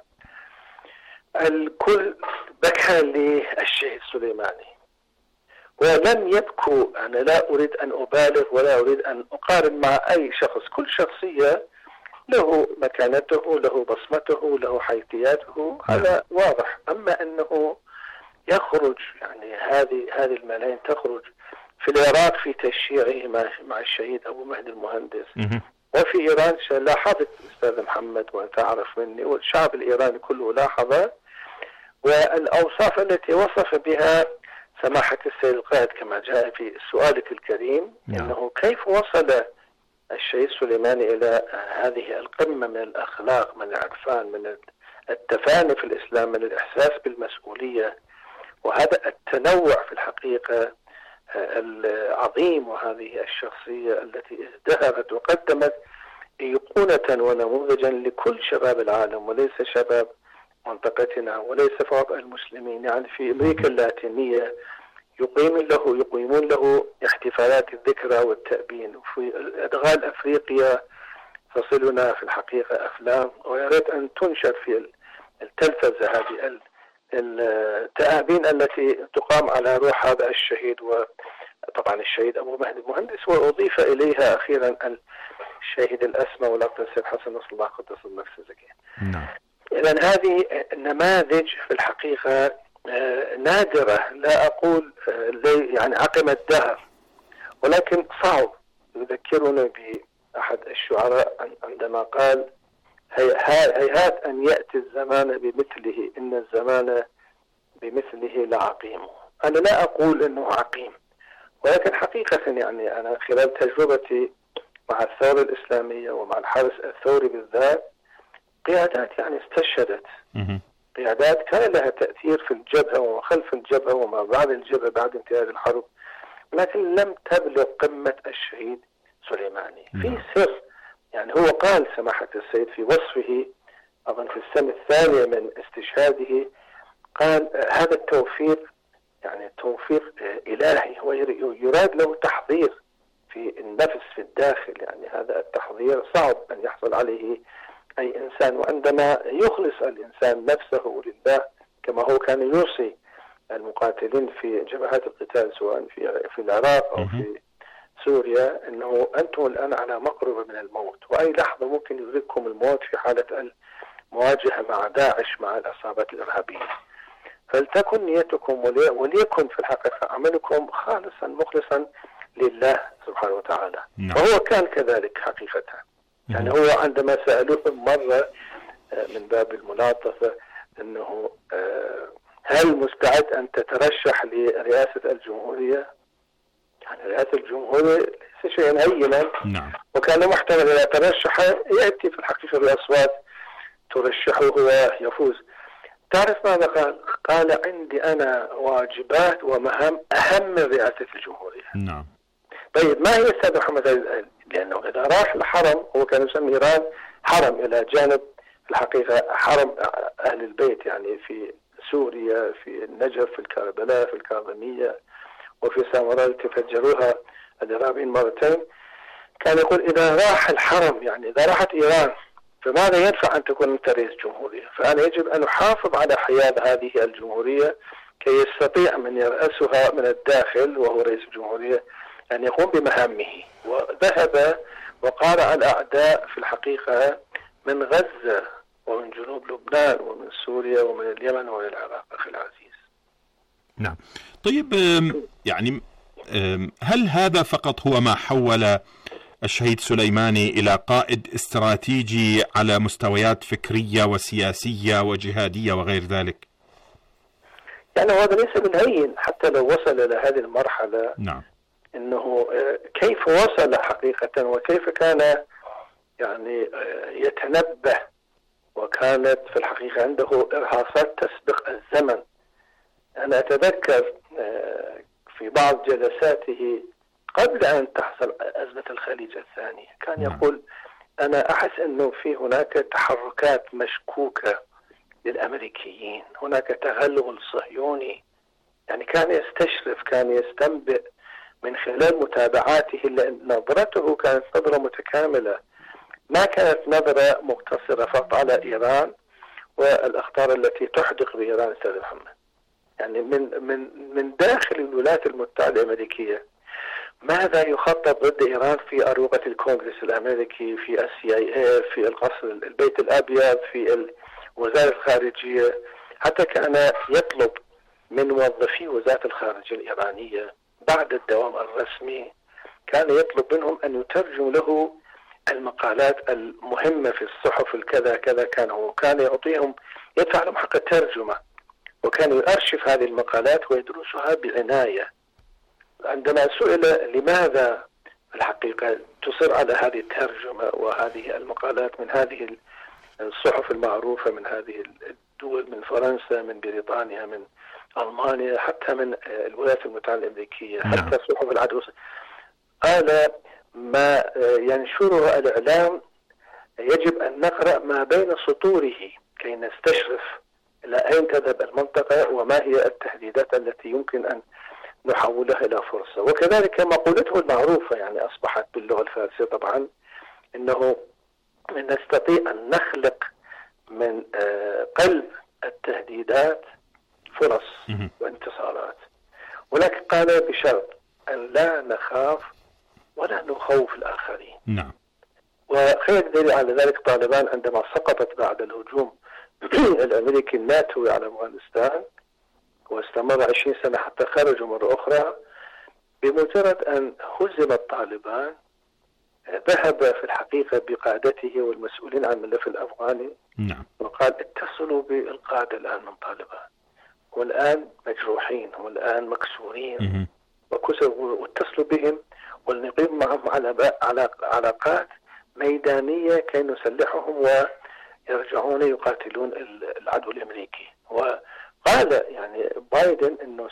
الكل بكى للشهيد سليماني ولم يبكوا. أنا لا أريد أن أبالغ ولا أريد أن أقارن مع أي شخص، كل شخصية له مكانته، له بصمته، له حيثياته، هذا واضح. أما أنه يخرج يعني هذه الملايين تخرج في العراق في تشييعه مع الشهيد أبو مهدي المهندس، وفي إيران لاحظت أستاذ محمد وأنت تعرف مني والشعب الإيراني كله لاحظ، والأوصاف التي وصف بها سماحة السيد القائد كما جاء في سؤالك الكريم، أنه كيف وصل الشهيد سليماني إلى هذه القمة من الأخلاق، من العرفان، من التفاني في الإسلام، من الإحساس بالمسؤولية، وهذا التنوع في الحقيقة العظيم. وهذه الشخصية التي ازدهرت وقدمت أيقونة ونموذجا لكل شباب العالم وليس شباب منطقتنا وليس فقط المسلمين. يعني في أمريكا اللاتينية يقيمون له احتفالات الذكرى والتأبين، وفي أدغال أفريقيا تصلنا في الحقيقة أفلام، وياريت أن تنشر في التلفزة هذه التآبين التي تقام على روح هذا الشهيد، وطبعا الشهيد أبو مهدي المهندس، وأضيف إليها أخيرا الشهيد الأسمى والأقدس السيد حسن نصر الله قدس النفس الزكية. نعم. إذن هذه النماذج في الحقيقة نادرة، لا أقول يعني عقم الدهر، ولكن صعب. يذكرنا بأحد الشعراء عندما قال: هيهات أن يأتي الزمان بمثله، إن الزمان بمثله لعقيم. أنا لا أقول أنه عقيم، ولكن حقيقة يعني أنا خلال تجربتي مع الثورة الإسلامية ومع الحرس الثوري بالذات، قيادات يعني استشهدت، قيادات كان لها تأثير في الجبهة وخلف الجبهة وما بعد الجبهة بعد انتهاء الحرب، ولكن لم تبلغ قمة الشهيد سليماني. في سر يعني هو قال سماحة السيد في وصفه أظن في السنة الثانية من استشهاده، قال: هذا التوفيق يعني توفيق إلهي، ويراد له تحضير في النفس في الداخل. يعني هذا التحضير صعب أن يحصل عليه أي إنسان، وعندما يخلص الإنسان نفسه لله كما هو كان يوصي المقاتلين في جبهات القتال سواء في العراق أو في سوريا، أنه أنتم الآن على مقربة من الموت، وأي لحظة ممكن يدرككم الموت في حالة المواجهة مع داعش مع العصابات الإرهابية. فلتكن نيتكم وليكن في الحقيقة عملكم خالصا مخلصا لله سبحانه وتعالى. وهو كان كذلك حقيقة. يعني هو عندما سألوه مرة من باب الملاطفة أنه هل مستعد أن تترشح لرئاسة الجمهورية؟ يعني رئاسة الجمهورية ليس شيئا هينا. وكان محتمل أن يترشح، يأتي في الحقيقة بأصوات ترشحه ويفوز. تعرف ماذا قال؟ قال: عندي أنا واجبات ومهام أهم من رئاسة الجمهورية. طيب ما هي أستاذ محمد؟ لأنه إذا راح الحرم، هو كان يسمي إيران حرم إلى جانب الحقيقة حرم أهل البيت، يعني في سوريا، في النجف، في الكربلاء، في الكاظمية، وفي سامراء التي فجروها الإرهابيين مرتين. كان يقول: إذا راح الحرم، يعني إذا راحت إيران، فماذا ينفع أن تكون أنت رئيس جمهورية؟ فأنا يجب أن أحافظ على حياة هذه الجمهورية كي يستطيع من يرأسها من الداخل وهو رئيس الجمهورية أن يقوم بمهامه. وذهب وقارع الأعداء في الحقيقة من غزة ومن جنوب لبنان ومن سوريا ومن اليمن ومن العراق. أخي العزيز، نعم. طيب يعني هل هذا فقط هو ما حول الشهيد سليماني إلى قائد استراتيجي على مستويات فكرية وسياسية وجهادية وغير ذلك؟ يعني هذا ليس بالهين حتى لو وصل إلى هذه المرحلة. إنه كيف وصل حقيقة، وكيف كان يعني يتنبه، وكانت في الحقيقة عنده إرهاصات تسبق الزمن. أنا أتذكر في بعض جلساته قبل أن تحصل أزمة الخليج الثانية كان يقول: أنا أحس أنه في هناك تحركات مشكوكة للأمريكيين، هناك تغلغل صهيوني. يعني كان يستشرف، كان يستنبئ من خلال متابعاته، لأن نظرته كانت نظرة متكاملة، ما كانت نظرة مقتصرة فقط على إيران والأخطار التي تحدق بإيران. أستاذ محمد، يعني من داخل الولايات المتحدة الأمريكية ماذا يخطط ضد إيران في أروقة الكونغرس الأمريكي، في CIA، في القصر البيت الأبيض، في وزارة الخارجية. حتى كان يطلب من موظفي وزارة الخارجية الإيرانية بعد الدوام الرسمي، كان يطلب منهم أن يترجموا له المقالات المهمة في الصحف الكذا كذا. كان يعطيهم، يدفع لهم حق الترجمة، وكان يؤرشف هذه المقالات ويدرسها بعناية. عندما سئل لماذا الحقيقة تصر على هذه الترجمة وهذه المقالات من هذه الصحف المعروفة، من هذه الدول، من فرنسا، من بريطانيا، من ألمانيا، حتى من الولايات المتحدة الأمريكية، حتى صحف العدو، قال: ما ينشره الإعلام يجب أن نقرأ ما بين سطوره كي نستشرف إلى أين تذهب المنطقة وما هي التهديدات التي يمكن أن نحولها إلى فرصة. وكذلك مقولته المعروفة يعني أصبحت باللغة الفارسية طبعا، إنه نستطيع أن نخلق من قلب التهديدات فرص وانتصارات، ولكن قال بشرط أن لا نخاف ولا نخوف الآخرين. وخير دليل على ذلك طالبان عندما سقطت بعد الهجوم الأمريكي الناتوي على أفغانستان، واستمر 20 سنة حتى خرجوا مرة أخرى. بمجرد أن هزم الطالبان ذهب في الحقيقة بقادته والمسؤولين عن الملف الأفغاني وقال اتصلوا بالقادة الآن من طالبان، والآن مجروحين والآن مكسورين واتصلوا بهم ولنقيم معهم على علاقات ميدانية كي نسلحهم ويرجعون يقاتلون العدو الأمريكي. وقال يعني بايدن أنه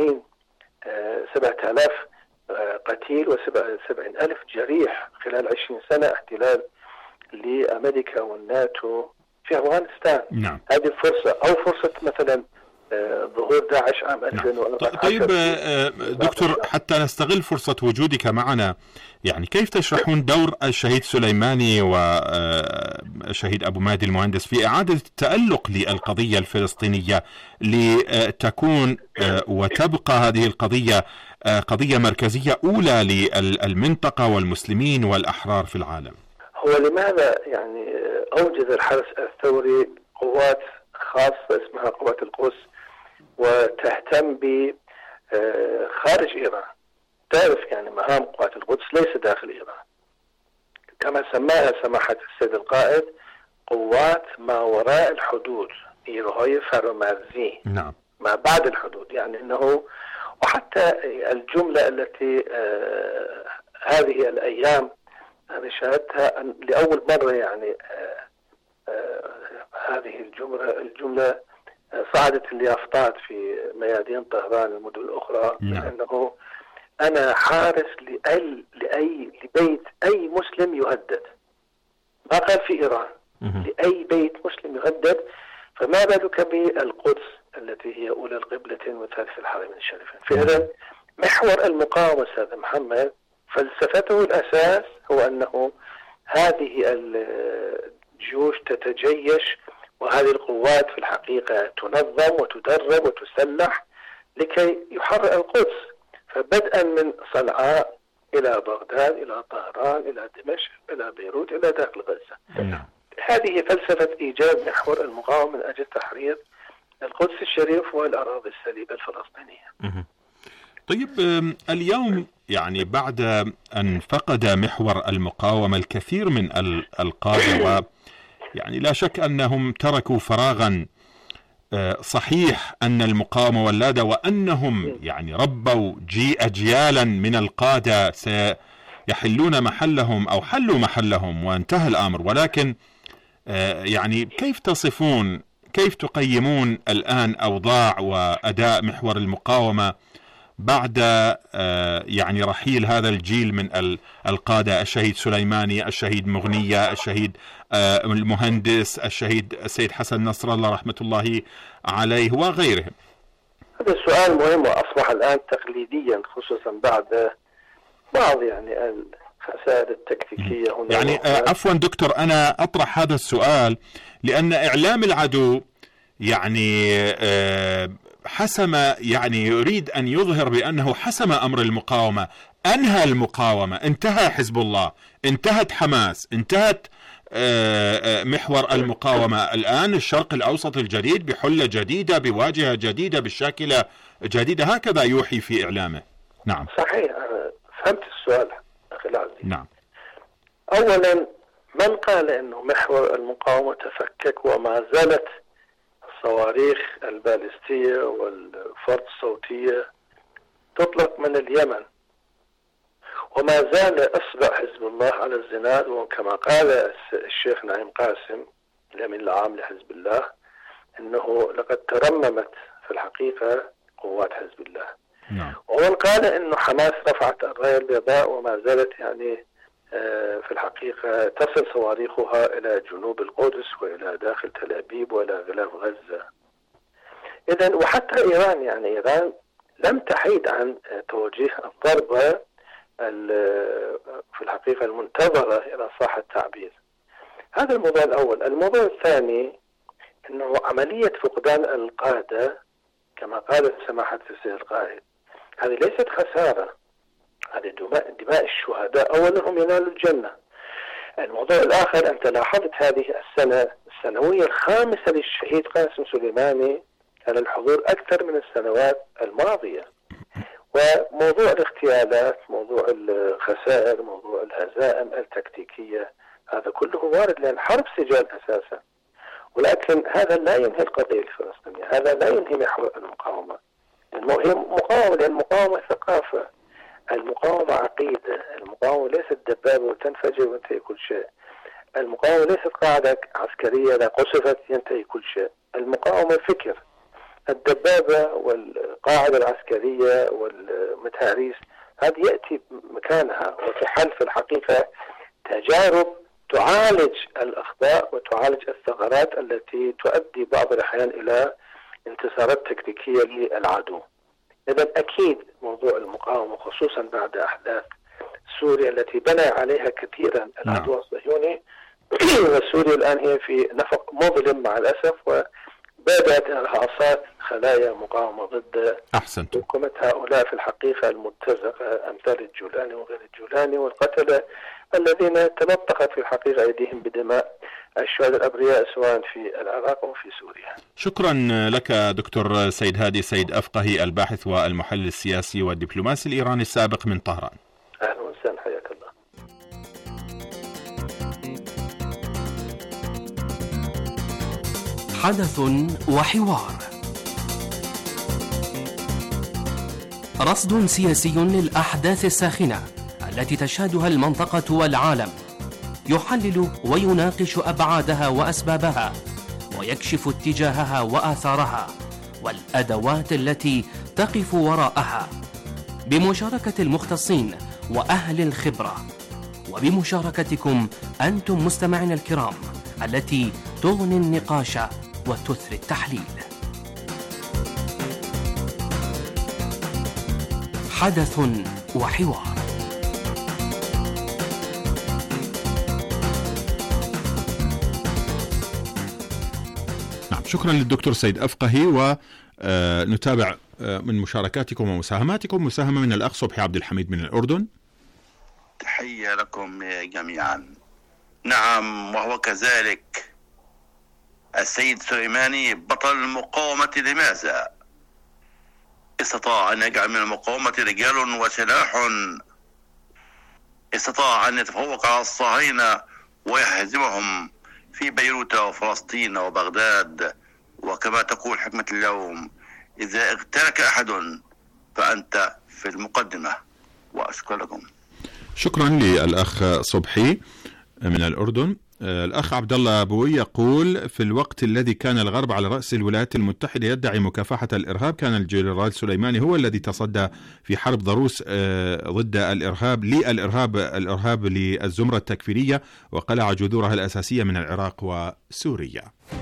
7,000 قتيل و70,000 جريح خلال 20 سنة احتلال لأمريكا والناتو في أفغانستان. نعم. هذه فرصة أو فرصة مثلا ظهور داعش عام 2014. طيب دكتور، حتى نستغل فرصة وجودك معنا، يعني كيف تشرحون دور الشهيد سليماني وشهيد أبو مهدي المهندس في إعادة التألق للقضية الفلسطينية لتكون وتبقى هذه القضية قضية مركزية أولى للمنطقة والمسلمين والأحرار في العالم؟ هو لماذا يعني أوجد الحرس الثوري قوات خاصة اسمها قوات القدس وتهتم ب خارج إيران؟ تعرف يعني مهام قوات القدس ليس داخل إيران، كما سماها سماحة السيد القائد قوات ما وراء الحدود، إيروهاي فرمازي. نعم. ما بعد الحدود، يعني أنه وحتى الجملة التي هذه الأيام أنا شاهدتها لأول مرة، يعني هذه الجملة صعدت اليافطات في ميادين طهران المدن الأخرى، أنه أنا حارس لبيت أي مسلم يهدد. ما قال في إيران، لأي بيت مسلم يهدد، فما بالك بالقدس التي هي أولى القبلتين وثالث الحرمين الشريفين. فإذا محور المقاومة أستاذ محمد فلسفته الأساس هو أنه هذه الجيوش تتجيش وهذه القوات في الحقيقة تنظم وتدرب وتسلح لكي يحرر القدس، فبدءا من صنعاء إلى بغداد إلى طهران إلى دمشق إلى بيروت إلى داخل غزة. هذه فلسفة إيجاد محور المقاومة من أجل تحرير القدس الشريف والأراضي السليبة الفلسطينية. طيب اليوم يعني بعد أن فقد محور المقاومة الكثير من القادة، يعني لا شك أنهم تركوا فراغا صحيح أن المقاومة ولادة، وأنهم يعني ربوا أجيالا من القادة سيحلون محلهم أو حلوا محلهم وانتهى الأمر. ولكن يعني كيف تقيمون الآن أوضاع وأداء محور المقاومة بعد يعني رحيل هذا الجيل من القادة، الشهيد سليماني، الشهيد مغنية، الشهيد المهندس، الشهيد السيد حسن نصر الله رحمة الله عليه وغيرهم؟ هذا السؤال مهم وأصبح الآن تقليديا، خصوصا بعد بعض يعني الخسائر التكتيكية هنا. يعني عفوا دكتور، أنا أطرح هذا السؤال لأن إعلام العدو يعني حسم، يعني يريد أن يظهر بأنه حسم أمر المقاومة، أنهى المقاومة، انتهى حزب الله، انتهت حماس، انتهت محور المقاومة. الآن الشرق الأوسط الجديد بحلة جديدة بواجهة جديدة بالشاكلة جديدة، هكذا يوحي في إعلامه. نعم صحيح، أنا فهمت السؤال أخي العزيز. نعم. أولا من قال أنه محور المقاومة تفكك وما زالت الصواريخ البالستية والفرد الصوتية تطلق من اليمن، وما زال أصبع حزب الله على الزناد، وكما قال الشيخ نعيم قاسم الأمين العام لحزب الله أنه لقد ترممت في الحقيقة قوات حزب الله. ومن قال أنه حماس رفعت الراية البيضاء وما زالت يعني في الحقيقة تصل صواريخها إلى جنوب القدس وإلى داخل تل أبيب وإلى غلاف غزة. إذن وحتى إيران، يعني إيران لم تحيد عن توجيه الضربة في الحقيقة المنتظرة إلى صح التعبير. هذا الموضوع الأول. الموضوع الثاني أنه عملية فقدان القادة كما قال سماحة السيد القائد هذه ليست خسارة، هذه دماء الشهداء أولا هم ينالوا الجنة. الموضوع الآخر أنت لاحظت هذه السنة السنوية الخامسة للشهيد قاسم سليماني كان الحضور أكثر من السنوات الماضية. وموضوع الاغتيالات، موضوع الخسائر، موضوع الهزائم التكتيكية، هذا كله وارد لأن حرب سجال أساسا. ولكن هذا لا ينهي القضية الفلسطينية، هذا لا ينهي محور المقاومة. هي مقاومة، لأن المقاومة ثقافة، المقاومة عقيدة، المقاومة ليست دبابة وتنفجر وينتهي كل شيء، المقاومة ليست قاعدة عسكرية إذا قصفت ينتهي كل شيء، المقاومة فكر. الدبابة والقاعدة العسكرية والمتهاريس هذه يأتي مكانها وتحل في الحقيقة تجارب تعالج الأخطاء وتعالج الثغرات التي تؤدي بعض الأحيان إلى انتصارات تكتيكية للعدو. إذن أكيد موضوع المقاومة خصوصا بعد أحداث سوريا التي بنى عليها كثيرا العدو الصهيوني وسوريا الآن هي في نفق مظلم مع الأسف، وبدأت إرهاصات خلايا مقاومة ضد حكومة هؤلاء في الحقيقة المرتزقة أمثال الجولاني وغير الجولاني والقتلة الذين تلطخت في الحقيقة أيديهم بدماء الشهداء الأبرياء سواء في العراق أو في سوريا. شكرا لك دكتور سيد هادي سيد أفقهي، الباحث والمحلل السياسي والدبلوماسي الإيراني السابق من طهران. أهلا وسهلا، حياك الله. حدث وحوار، رصد سياسي للأحداث الساخنة التي تشهدها المنطقة والعالم، يحلل ويناقش أبعادها وأسبابها، ويكشف اتجاهها وآثارها والأدوات التي تقف وراءها، بمشاركة المختصين وأهل الخبرة، وبمشاركتكم أنتم مستمعين الكرام التي تغني النقاش وتثري التحليل. حدث وحوار. شكرا للدكتور سيد أفقهي، ونتابع من مشاركاتكم ومساهماتكم. مساهمة من الأخ صبحي عبد الحميد من الأردن. تحية لكم جميعا. نعم، وهو كذلك السيد سليماني بطل المقاومة. لماذا استطاع أن يجعل من المقاومة رجال وسلاح، استطاع أن يتفوق على الصهاينة ويهزمهم في بيروت وفلسطين وبغداد، وكما تقول حكمة اليوم: إذا اغتالك أحد فأنت في المقدمة. وأشكر لكم. شكرا للأخ صبحي من الأردن. الأخ عبد الله أبوي يقول: في الوقت الذي كان الغرب على رأس الولايات المتحدة يدعي مكافحة الإرهاب، كان الجنرال سليماني هو الذي تصدى في حرب ضروس ضد الإرهاب للزمرة التكفيرية، وقلع جذورها الأساسية من العراق وسوريا.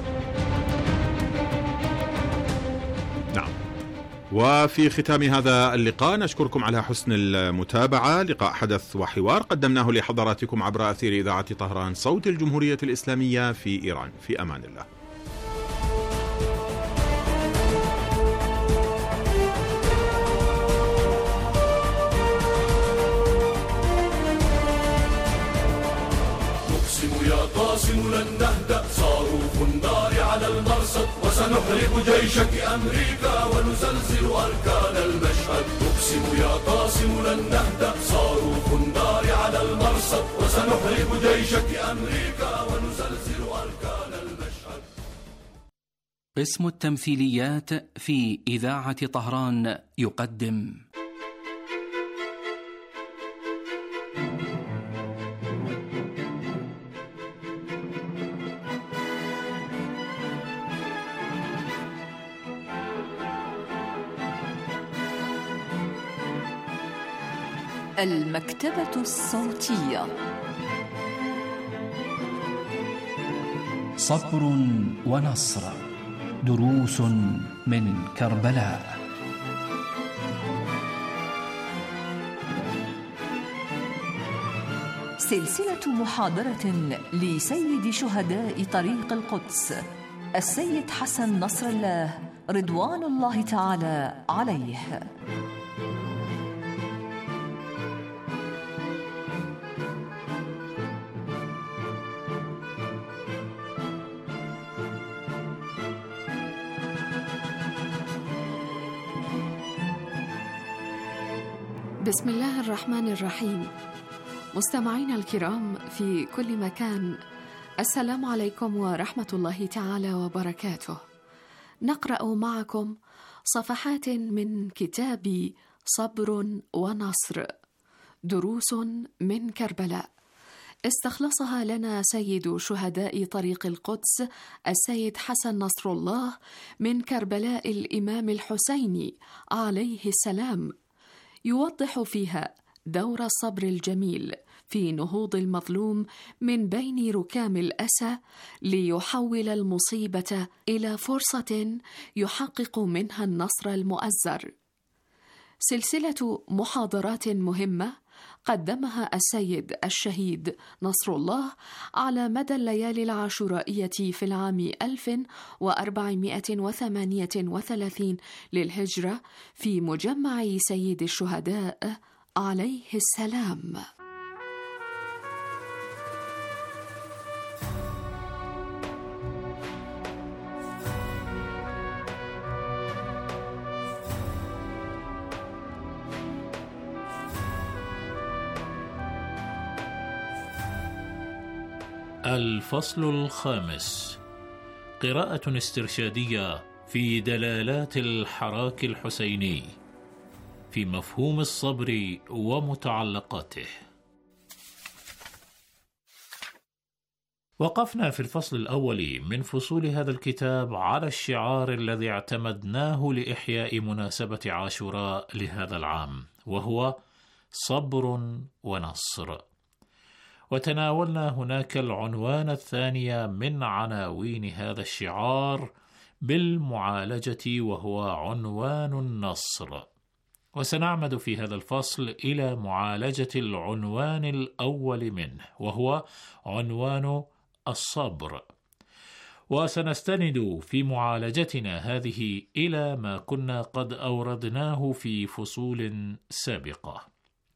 نعم. وفي ختام هذا اللقاء نشكركم على حسن المتابعة. لقاء حدث وحوار قدمناه لحضراتكم عبر أثير إذاعة طهران صوت الجمهورية الإسلامية في إيران. في أمان الله. نقسم يا قاسم لن نهدأ، صاروخ النار على المرصد، وسنحرق جيشك أمريكا ونزلزل أركان المشهد. نقسم يا قاسم لن نهدأ، صاروخ النار على المرصد، وسنحرق جيشك أمريكا ونزلزل أركان المشهد. قسم التمثيليات في إذاعة طهران يقدم المكتبة الصوتية. صبر ونصر، دروس من كربلاء. سلسلة محاضرة لسيد شهداء طريق القدس السيد حسن نصر الله رضوان الله تعالى عليه. بسم الله الرحمن الرحيم. مستمعينا الكرام في كل مكان، السلام عليكم ورحمة الله تعالى وبركاته. نقرأ معكم صفحات من كتاب صبر ونصر، دروس من كربلاء، استخلصها لنا سيد شهداء طريق القدس السيد حسن نصر الله من كربلاء الإمام الحسيني عليه السلام، يوضح فيها دور الصبر الجميل في نهوض المظلوم من بين ركام الأسى ليحول المصيبة إلى فرصة يحقق منها النصر المؤزر. سلسلة محاضرات مهمة قدمها السيد الشهيد نصر الله على مدى الليالي العاشورائية في العام 1438 للهجرة في مجمع سيد الشهداء عليه السلام. الفصل الخامس، قراءة استرشادية في دلالات الحراك الحسيني في مفهوم الصبر ومتعلقاته. وقفنا في الفصل الأول من فصول هذا الكتاب على الشعار الذي اعتمدناه لإحياء مناسبة عاشوراء لهذا العام، وهو صبر ونصر. وتناولنا هناك العنوان الثاني من عناوين هذا الشعار بالمعالجة، وهو عنوان النصر. وسنعمد في هذا الفصل إلى معالجة العنوان الأول منه، وهو عنوان الصبر. وسنستند في معالجتنا هذه إلى ما كنا قد أوردناه في فصول سابقة.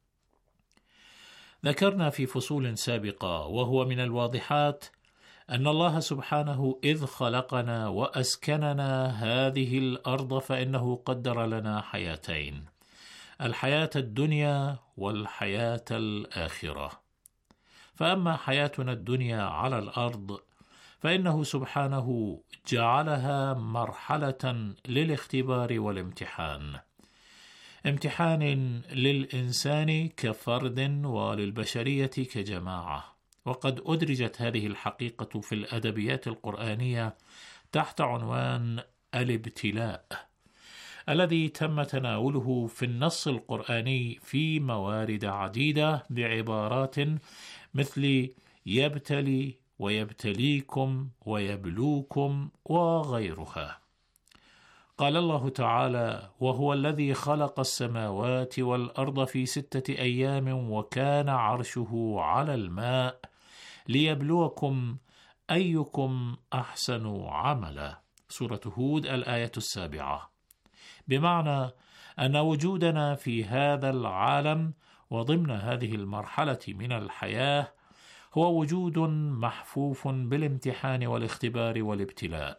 ذكرنا في فصول سابقة، وهو من الواضحات، أن الله سبحانه إذ خلقنا وأسكننا هذه الأرض فإنه قدر لنا حياتين، الحياة الدنيا والحياة الآخرة. فأما حياتنا الدنيا على الأرض فإنه سبحانه جعلها مرحلة للاختبار والامتحان، امتحان للإنسان كفرد وللبشرية كجماعة. وقد أدرجت هذه الحقيقة في الأدبيات القرآنية تحت عنوان الابتلاء، الذي تم تناوله في النص القرآني في موارد عديدة بعبارات مثل يبتلي ويبتليكم ويبلوكم وغيرها. قال الله تعالى: وهو الذي خلق السماوات والأرض في 6 أيام وكان عرشه على الماء ليبلوكم أيكم أحسن عملا. سورة هود الآية 7. بمعنى أن وجودنا في هذا العالم وضمن هذه المرحلة من الحياة هو وجود محفوف بالامتحان والاختبار والابتلاء،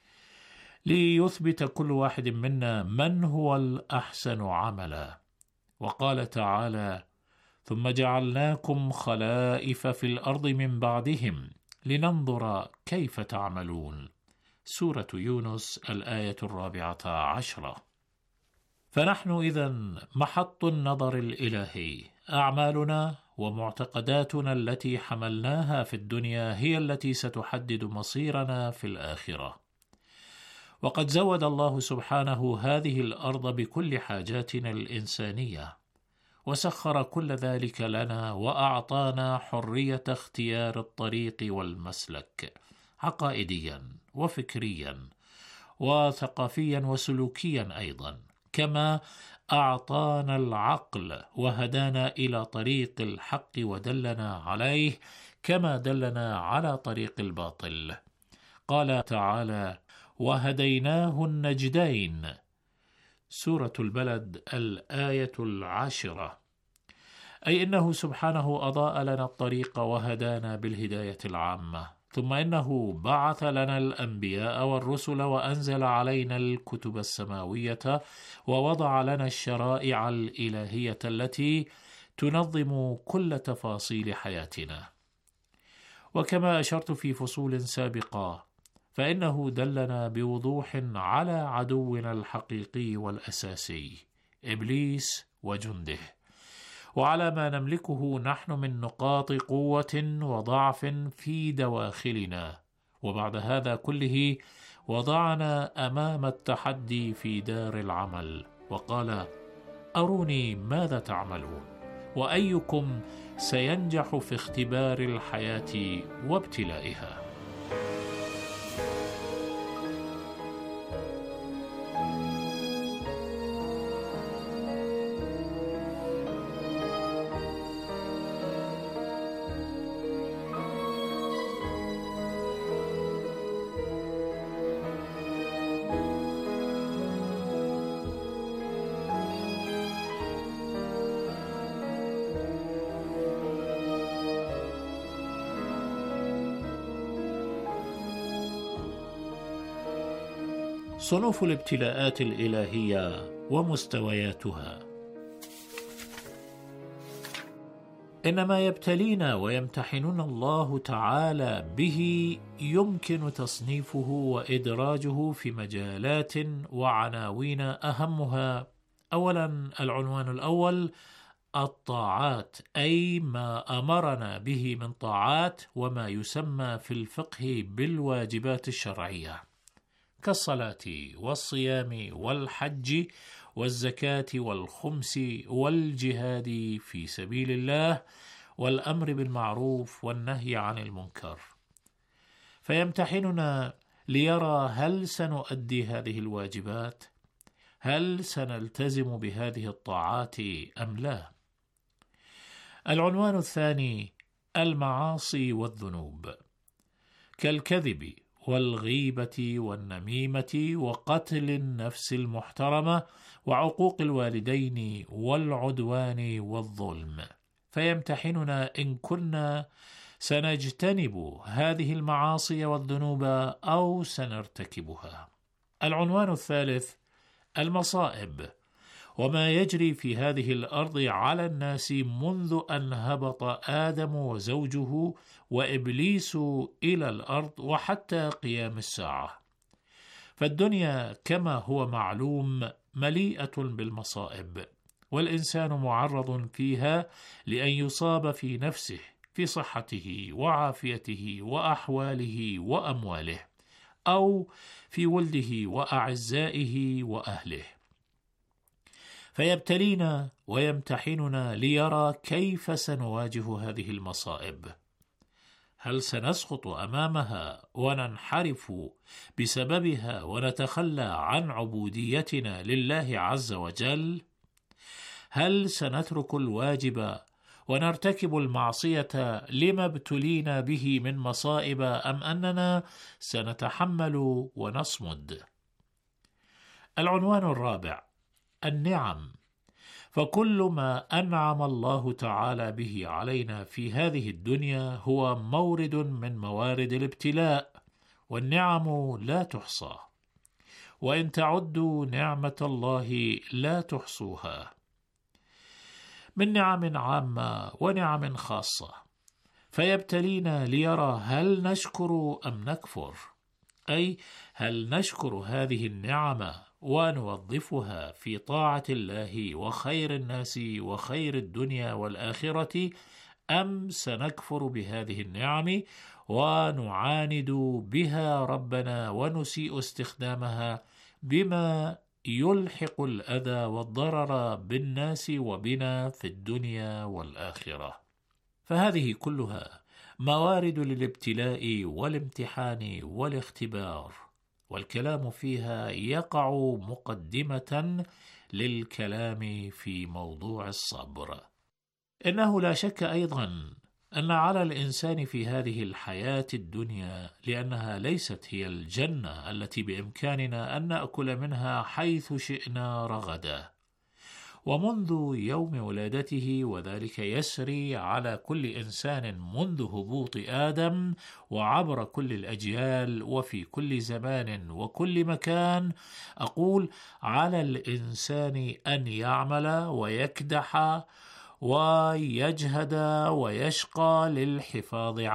ليثبت كل واحد منا من هو الأحسن عملا. وقال تعالى: ثم جعلناكم خلائف في الأرض من بعدهم لننظر كيف تعملون. سورة يونس الآية 14. فنحن إذن محط النظر الإلهي، أعمالنا ومعتقداتنا التي حملناها في الدنيا هي التي ستحدد مصيرنا في الآخرة. وقد زود الله سبحانه هذه الأرض بكل حاجاتنا الإنسانية، وسخر كل ذلك لنا، وأعطانا حرية اختيار الطريق والمسلك، عقائديا وفكريا وثقافيا وسلوكيا أيضا، كما أعطانا العقل وهدانا إلى طريق الحق ودلنا عليه كما دلنا على طريق الباطل. قال تعالى: وهديناه النجدين. سورة البلد الآية 10. أي إنه سبحانه أضاء لنا الطريق وهدانا بالهداية العامة، ثم إنه بعث لنا الأنبياء والرسل وأنزل علينا الكتب السماوية ووضع لنا الشرائع الإلهية التي تنظم كل تفاصيل حياتنا. وكما أشرت في فصول سابقة، فإنه دلنا بوضوح على عدونا الحقيقي والأساسي إبليس وجنده، وعلى ما نملكه نحن من نقاط قوة وضعف في دواخلنا. وبعد هذا كله وضعنا أمام التحدي في دار العمل وقال: أروني ماذا تعملون، وأيكم سينجح في اختبار الحياة وابتلائها. صنوف الابتلاءات الإلهية ومستوياتها. إنما يبتلينا ويمتحننا الله تعالى به يمكن تصنيفه وإدراجه في مجالات وعناوين، أهمها أولا العنوان الأول: الطاعات، أي ما أمرنا به من طاعات وما يسمى في الفقه بالواجبات الشرعية، كالصلاة والصيام والحج والزكاة والخمس والجهاد في سبيل الله والأمر بالمعروف والنهي عن المنكر. فيمتحننا ليرى هل سنؤدي هذه الواجبات، هل سنلتزم بهذه الطاعات أم لا. العنوان الثاني: المعاصي والذنوب، كالكذب والغيبة والنميمة وقتل النفس المحترمة وعقوق الوالدين والعدوان والظلم. فيمتحننا إن كنا سنجتنب هذه المعاصي والذنوب أو سنرتكبها. العنوان الثالث: المصائب، وما يجري في هذه الأرض على الناس منذ أن هبط آدم وزوجه وإبليس إلى الأرض وحتى قيام الساعة. فالدنيا كما هو معلوم مليئة بالمصائب، والإنسان معرض فيها لأن يصاب في نفسه، في صحته وعافيته وأحواله وأمواله، أو في ولده وأعزائه وأهله. فيبتلينا ويمتحننا ليرى كيف سنواجه هذه المصائب. هل سنسقط أمامها وننحرف بسببها ونتخلى عن عبوديتنا لله عز وجل؟ هل سنترك الواجب ونرتكب المعصية لما ابتلينا به من مصائب، أم أننا سنتحمل ونصمد؟ العنوان الرابع: النعم، فكل ما أنعم الله تعالى به علينا في هذه الدنيا هو مورد من موارد الابتلاء، والنعم لا تحصى، وإن تعدوا نعمة الله لا تحصوها، من نعم عامة ونعم خاصة. فيبتلينا ليرى هل نشكر أم نكفر، أي هل نشكر هذه النعم ونوظفها في طاعة الله وخير الناس وخير الدنيا والآخرة، أم سنكفر بهذه النعم ونعاند بها ربنا ونسيء استخدامها بما يلحق الأذى والضرر بالناس وبنا في الدنيا والآخرة. فهذه كلها موارد للابتلاء والامتحان والاختبار، والكلام فيها يقع مقدمة للكلام في موضوع الصبر. إنه لا شك أيضا أن على الإنسان في هذه الحياة الدنيا، لأنها ليست هي الجنة التي بإمكاننا أن نأكل منها حيث شئنا رغدا، ومنذ يوم ولادته، وذلك يسري على كل إنسان منذ هبوط آدم وعبر كل الأجيال وفي كل زمان وكل مكان. أقول: على الإنسان أن يعمل ويكدح ويجهد ويشقى للحفاظ